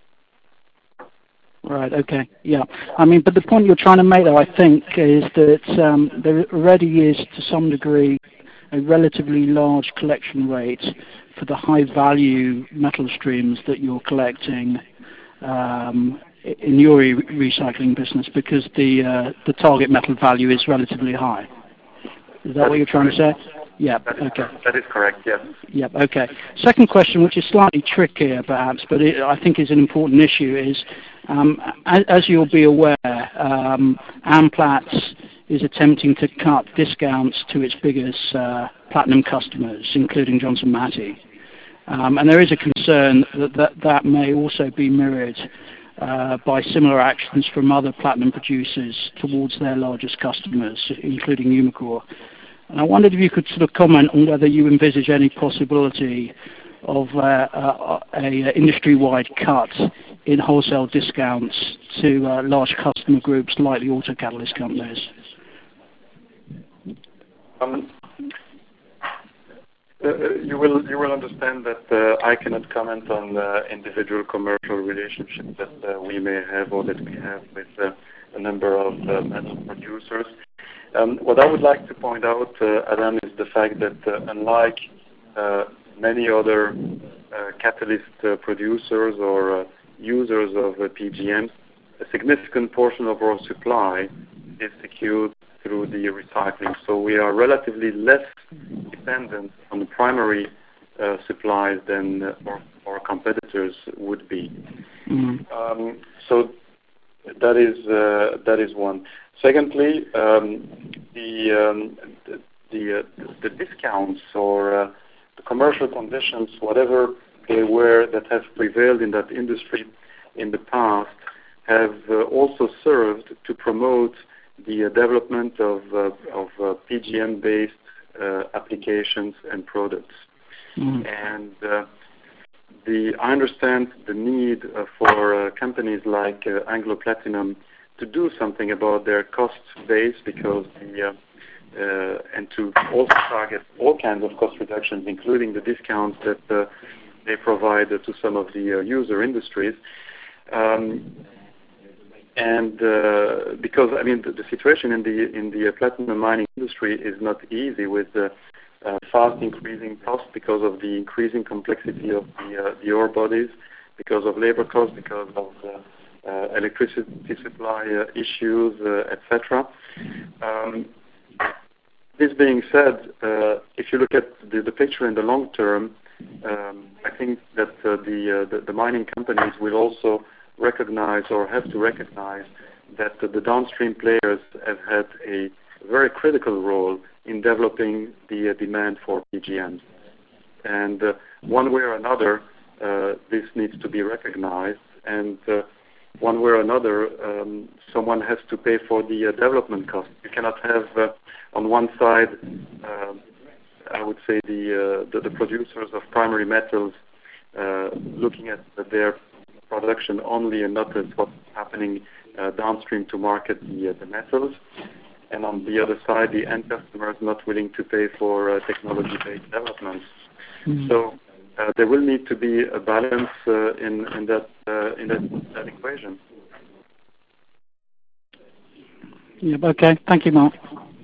Right, okay, yeah. I mean, but the point you're trying to make, though, I think, is that um, there already is, to some degree, a relatively large collection rate for the high-value metal streams that you're collecting um, in your re- recycling business because the uh, the target metal value is relatively high. Is that, that what you're trying to say? Yeah, that is, okay. That is correct, yes. Yep, okay. Second question, which is slightly trickier perhaps, but it, I think is an important issue, is um, as, as you'll be aware, um, Amplats is attempting to cut discounts to its biggest uh, platinum customers, including Johnson Matthey. Um, and there is a concern that that, that may also be mirrored uh, by similar actions from other platinum producers towards their largest customers, including Umicore. And I wondered if you could sort of comment on whether you envisage any possibility of uh, uh, a, a industry-wide cut in wholesale discounts to uh, large customer groups like the auto catalyst companies. Um, uh, you will you will understand that uh, I cannot comment on uh, individual commercial relationships that uh, we may have or that we have with uh, a number of uh, metal producers. Um, what I would like to point out, uh, Adam, is the fact that uh, unlike uh, many other uh, catalyst uh, producers or uh, users of uh, P G Ms, a significant portion of our supply is secured through the recycling. So we are relatively less dependent on the primary uh, supplies than uh, our, our competitors would be. Mm-hmm. Um, so that is uh, that is one. Secondly, um, the, um, the the, uh, the discounts or uh, the commercial conditions, whatever they were that have prevailed in that industry in the past, have uh, also served to promote the uh, development of uh, of uh, P G M-based uh, applications and products. Mm. And uh, the I understand the need uh, for uh, companies like uh, Anglo Platinum to do something about their cost base because the uh, uh, and to also target all kinds of cost reductions, including the discounts that uh, they provide uh, to some of the uh, user industries. Um, and uh, because I mean the, the situation in the in the platinum mining industry is not easy with the uh, fast increasing costs because of the increasing complexity of the uh, the ore bodies, because of labor costs, because of uh, uh, electricity supply uh, issues, uh, et cetera. Um, this being said, uh, if you look at the, the picture in the long term, um, I think that uh, the, uh, the the mining companies will also recognize or have to recognize that uh, the downstream players have had a very critical role in developing the uh, demand for P G Ms. And uh, one way or another, uh, this needs to be recognized. And uh, one way or another, um, someone has to pay for the uh, development cost. You cannot have, uh, on one side, uh, I would say the, uh, the the producers of primary metals uh, looking at their production only and not at what's happening uh, downstream to market the, uh, the metals. And on the other side, the end customers not willing to pay for uh, technology-based developments. Mm-hmm. So uh, there will need to be a balance uh, in in that uh, in that, that equation. Yeah. Okay. Thank you, Mark.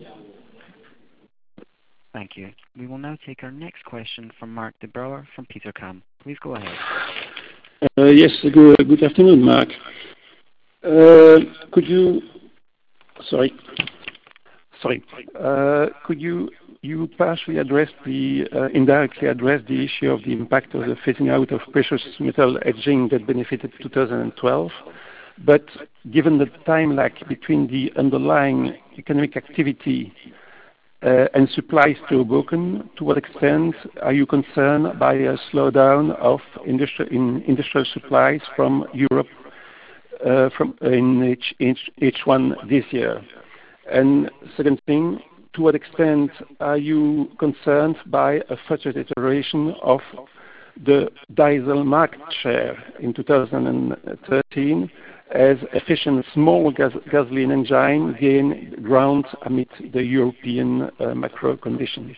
Thank you. We will now take our next question from Mark de Brouwer from Petercam. Please go ahead. Uh, yes, good, good afternoon, Mark. Uh, could you, sorry, sorry, uh, could you you partially address the, uh, indirectly address the issue of the impact of the phasing out of precious metal hedging that benefited two thousand twelve? But given the time lag between the underlying economic activity Uh, and supplies to Hoboken, to what extent are you concerned by a slowdown of industri in industrial supplies from Europe uh, from in H, H, H1 this year? And second thing, to what extent are you concerned by a further deterioration of the diesel market share in two thousand thirteen as efficient small gas gasoline engine gain ground amid the European uh, macro conditions?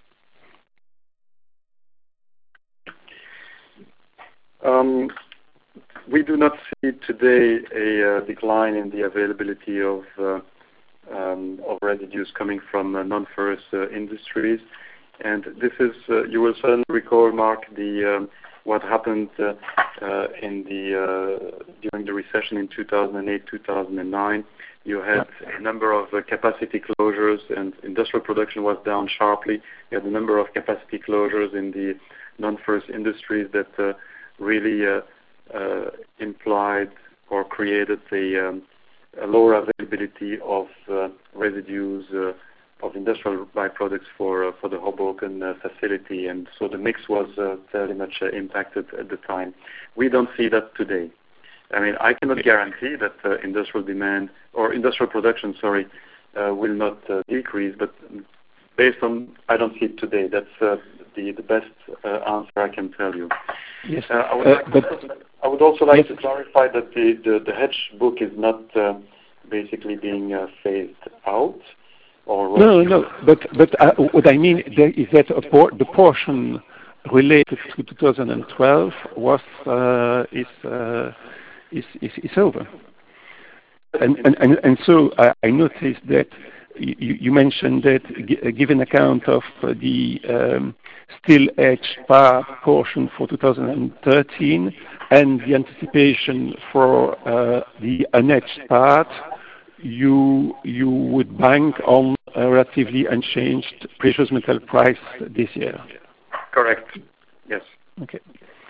Um, we do not see today a uh, decline in the availability of uh, um, of residues coming from uh, non-ferrous uh, industries, and this is uh, you will certainly recall, Mark, the um, what happened uh, uh, in the uh, during the recession in two thousand eight, two thousand nine. You had a number of uh, capacity closures, and industrial production was down sharply. You had a number of capacity closures in the non-ferrous industries that uh, really uh, uh, implied or created a, um, a lower availability of uh, residues uh, of industrial byproducts for uh, for the Hoboken uh, facility, and so the mix was uh, very much uh, impacted at the time. We don't see that today. I mean, I cannot guarantee that uh, industrial demand or industrial production, sorry, uh, will not uh, decrease, but based on, I don't see it today. That's uh, the the best uh, answer I can tell you. Yes. Uh, I would uh, like but to, I would also like yes. to clarify that the the, the hedge book is not uh, basically being uh, phased out. No, no, but but uh, what I mean is that a por the portion related to two thousand twelve was uh, is, uh, is is is over, and and and, and so I, I noticed that you, you mentioned that g given account of uh, the um, still hedged part portion for two thousand thirteen and the anticipation for uh, the unhedged part, you you would bank on a relatively unchanged precious metal price this year. Correct. Yes. Okay.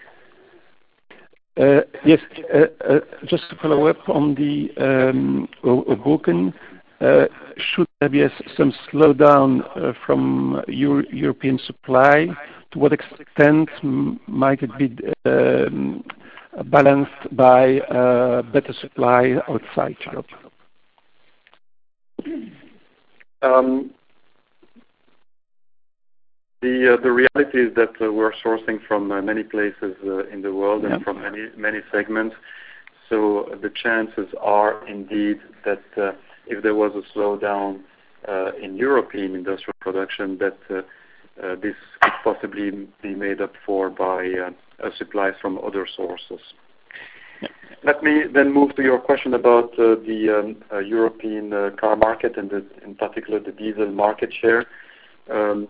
Uh, yes. Uh, uh, just to follow up on the um, Hoboken, uh, should there be a, some slowdown uh, from Euro European supply? To what extent might it be um, balanced by uh, better supply outside Europe? Um, the uh, the reality is that uh, we're sourcing from uh, many places uh, in the world and yeah. from many many segments. So uh, the chances are indeed that uh, if there was a slowdown uh, in European industrial production, that uh, uh, this could possibly be made up for by uh, uh, supplies from other sources. Let me then move to your question about uh, the um, uh, European uh, car market and the, in particular the diesel market share. Um,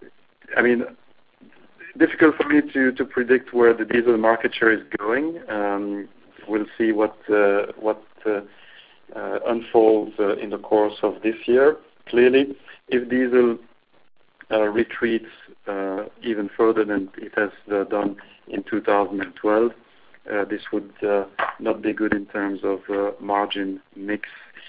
I mean, difficult for me to, to predict where the diesel market share is going. Um, we'll see what uh, what uh, uh, unfolds uh, in the course of this year. Clearly, if diesel uh, retreats uh, even further than it has uh, done in two thousand twelve, uh, this would uh, not be good in terms of uh, margin mix.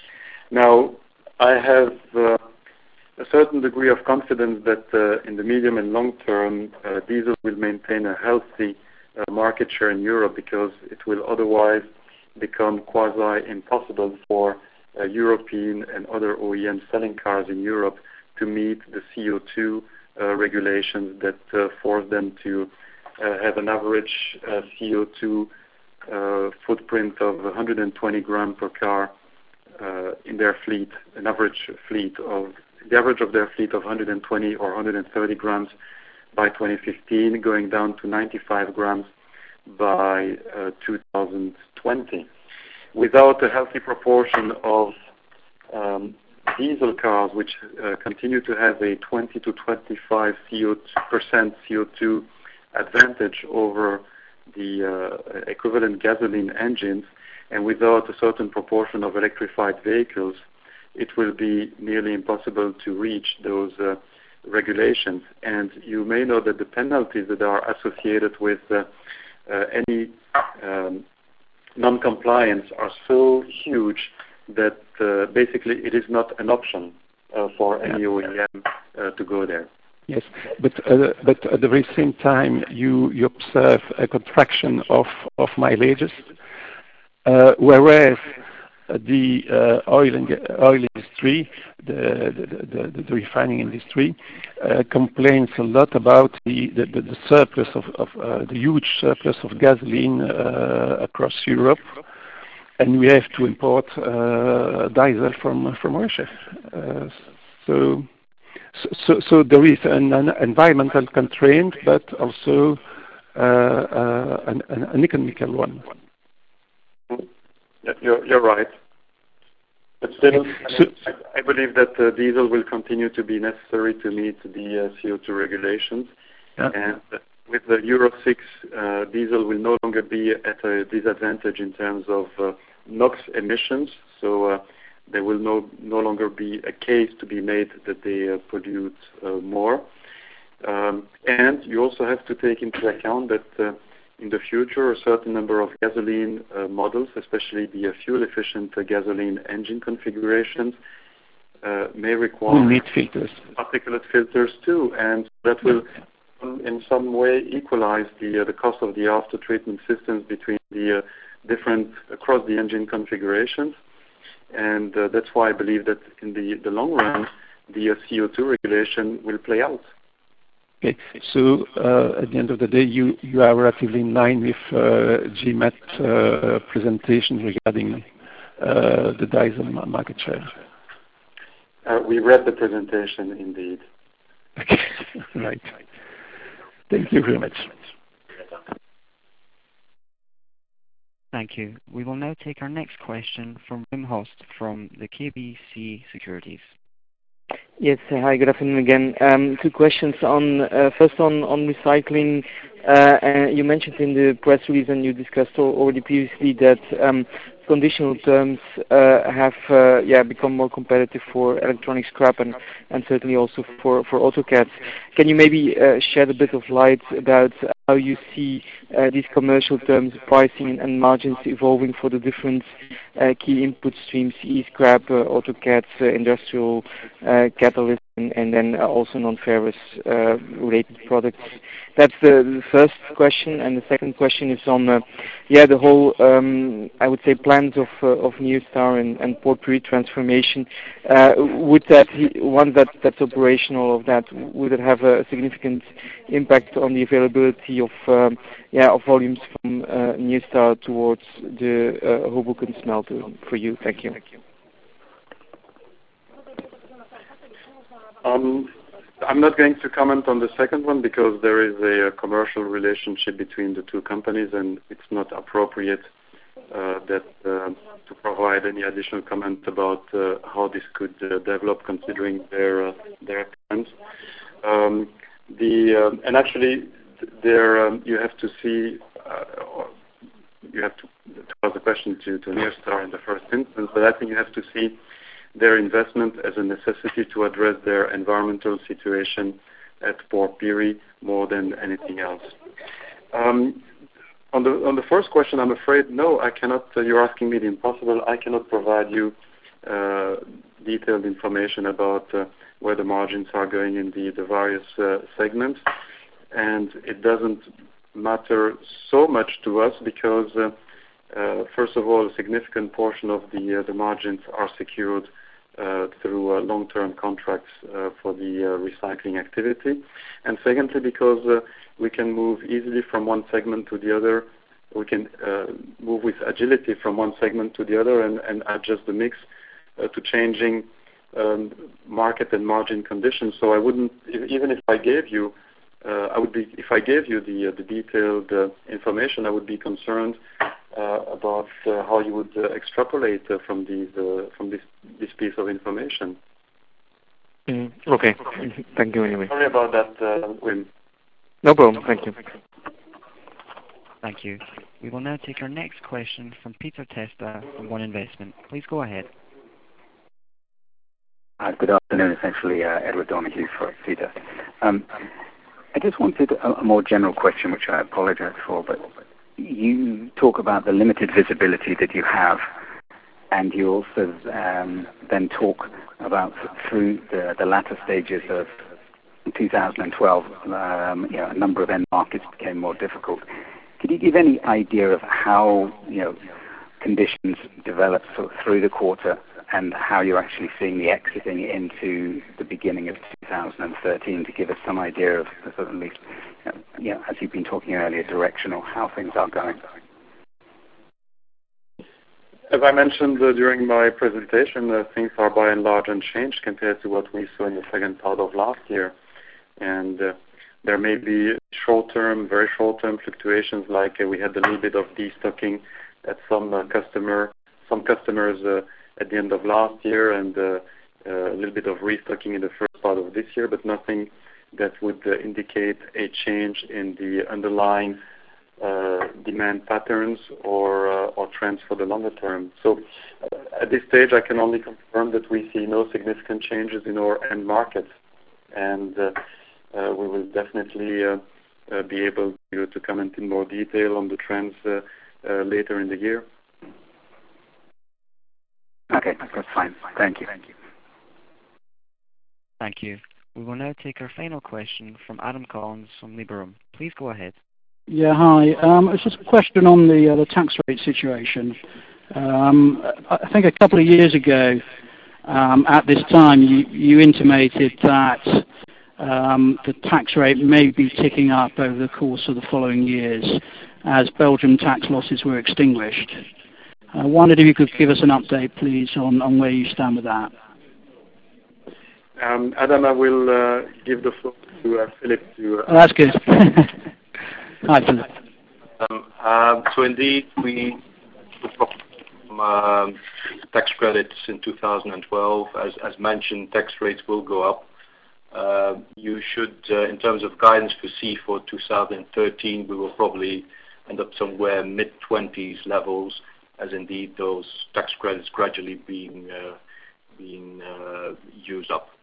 Now, I have uh, a certain degree of confidence that uh, in the medium and long term, uh, diesel will maintain a healthy uh, market share in Europe, because it will otherwise become quasi-impossible for uh, European and other O E Ms selling cars in Europe to meet the C O two uh, regulations that uh, force them to uh, have an average uh, C O two uh, footprint of one hundred twenty grams per car uh, in their fleet, an average fleet of the average of their fleet of one hundred twenty or one hundred thirty grams by twenty fifteen, going down to ninety-five grams by uh, two thousand twenty. Without a healthy proportion of um, diesel cars, which uh, continue to have a twenty to twenty-five percent C O two advantage over the uh, equivalent gasoline engines, and without a certain proportion of electrified vehicles, it will be nearly impossible to reach those uh, regulations. And you may know that the penalties that are associated with uh, uh, any um, non-compliance are so huge that uh, basically it is not an option uh, for any O E M uh, to go there. Yes, but uh, but at the very same time, you, you observe a contraction of, of mileages, uh, whereas the uh, oil and oil industry, the the, the, the refining industry, uh, complains a lot about the the, the surplus of, of uh, the huge surplus of gasoline uh, across Europe, and we have to import uh, diesel from from Russia. Uh, so, so so there is an, an environmental constraint, but also uh, uh, an, an economical one. You're, you're right. But still, I, mean, I, I believe that uh, diesel will continue to be necessary to meet the uh, C O two regulations. Yeah. And uh, with the Euro six, uh, diesel will no longer be at a disadvantage in terms of uh, NOx emissions. So uh, there will no, no longer be a case to be made that they uh, pollute uh, more. Um, and you also have to take into account that uh, in the future, a certain number of gasoline uh, models, especially the uh, fuel-efficient uh, gasoline engine configurations, uh, may require we'll need filters. particulate filters too, and that will, in some way, equalize the uh, the cost of the after-treatment systems between the uh, different across the engine configurations, and uh, that's why I believe that in the the long run, the uh, C O two regulation will play out. Okay, so uh, at the end of the day, you, you are relatively in line with uh, G M A T uh, presentation regarding uh, the diesel market share. Uh, we read the presentation indeed. Okay, right. Thank you very much. Thank you. We will now take our next question from Wim Host from the K B C Securities. Yes. Hi, good afternoon again. Um, two questions. On uh, first on on recycling. Uh, uh, you mentioned in the press release, and you discussed already previously, that um, conditional terms uh, have uh, yeah become more competitive for electronic scrap and, and certainly also for for AutoCAD. Can you maybe uh, shed a bit of light about how you see uh, these commercial terms, pricing and, and margins evolving for the different uh, key input streams, e-scrap, uh, AutoCAD, uh, industrial uh, catalyst, and, and then also non-ferrous uh, related products? That's the, the first question, and the second question is on uh, yeah the whole um, I would say plans of uh, of Newstar and, and Port-Pirie transformation. Uh, would that once that that's operational, of that would it have a significant impact on the availability of um, yeah of volumes from uh, Newstar towards the uh, Hoboken smelter for you? Thank you. Um, I'm not going to comment on the second one because there is a, a commercial relationship between the two companies, and it's not appropriate uh, that uh, to provide any additional comment about uh, how this could uh, develop considering their uh, their plans. Um, the um, and actually there um, you have to see uh, you have to, to ask the question to to Nyrstar in the first instance, but I think you have to see their investment as a necessity to address their environmental situation at Port Pirie more than anything else. Um, on the on the first question, I'm afraid no, I cannot. Uh, you're asking me the impossible. I cannot provide you uh, detailed information about uh, where the margins are going in the the various uh, segments, and it doesn't matter so much to us because uh, uh, first of all, a significant portion of the uh, the margins are secured Uh, through uh, long-term contracts uh, for the uh, recycling activity, and secondly because uh, we can move easily from one segment to the other. We can uh, move with agility from one segment to the other and, and adjust the mix uh, to changing um, market and margin conditions. So I wouldn't, even if I gave you, uh, I would be, if I gave you the uh, the detailed uh, information, I would be concerned Uh, about uh, how you would uh, extrapolate uh, from these uh, from this this piece of information. Mm, okay, thank you anyway. Sorry about that, uh, Wim. No problem. Thank you. Thank you. We will now take our next question from Peter Testa from One Investment. Please go ahead. Uh, good afternoon. It's actually uh, Edward Donahue for Peter. Um, I just wanted a, a more general question, which I apologize for, but you talk about the limited visibility that you have, and you also um, then talk about through the, the latter stages of two thousand twelve, um, you know, a number of end markets became more difficult. Could you give any idea of how you know conditions developed sort of through the quarter, and how you're actually seeing the exiting into the beginning of two thousand thirteen, to give us some idea of sort of at least, you know, as you've been talking earlier, directional, how things are going? As I mentioned uh, during my presentation, uh, things are by and large unchanged compared to what we saw in the second part of last year. And uh, there may be short-term, very short-term fluctuations, like uh, we had a little bit of destocking at some uh, customer, some customers uh, at the end of last year, and uh, uh, a little bit of restocking in the first part of this year, but nothing that would uh, indicate a change in the underlying uh, demand patterns or uh, or trends for the longer term. So uh, at this stage, I can only confirm that we see no significant changes in our end markets, and uh, uh, we will definitely uh, uh, be able to, to comment in more detail on the trends uh, uh, later in the year. Okay, that's fine. Thank you. Thank you. Thank you. We will now take our final question from Adam Collins from Liberum. Please go ahead. Yeah, hi. Um, it's just a question on the uh, the tax rate situation. Um, I think a couple of years ago, um, at this time, you, you intimated that um, the tax rate may be ticking up over the course of the following years as Belgium tax losses were extinguished. I wondered if you could give us an update, please, on, on where you stand with that. Um, Adam, I will uh, give the floor to uh, Philip. To, uh, oh, that's good. Hi, Philip. Um, uh, so indeed, we took some um, tax credits in two thousand twelve. As, as mentioned, tax rates will go up. Uh, you should, uh, in terms of guidance, foresee for two thousand thirteen, we will probably end up somewhere mid twenties levels, as indeed those tax credits gradually being uh, being uh, used up.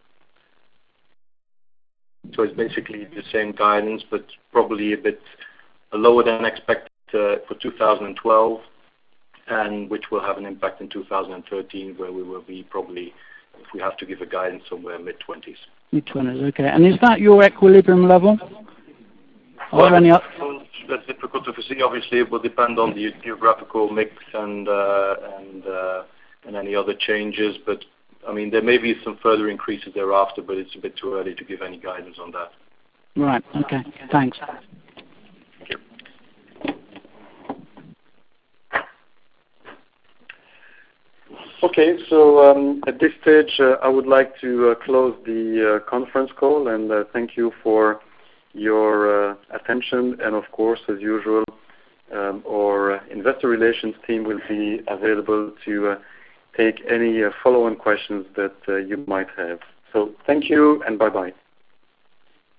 So it's basically the same guidance, but probably a bit lower than expected uh, for two thousand twelve, and which will have an impact in two thousand thirteen, where we will be probably, if we have to give a guidance, somewhere mid twenties. mid twenties, okay. And is that your equilibrium level? Well, any that's difficult to foresee. Obviously, it will depend on the geographical mix and uh, and uh, and any other changes. But I mean, there may be some further increases thereafter, but it's a bit too early to give any guidance on that. Right. Okay. Thanks. Thank you. Okay, so um, at this stage, uh, I would like to uh, close the uh, conference call, and uh, thank you for your uh, attention, and of course, as usual, um, our investor relations team will be available to uh, take any uh, follow-on questions that uh, you might have. So thank you and bye-bye.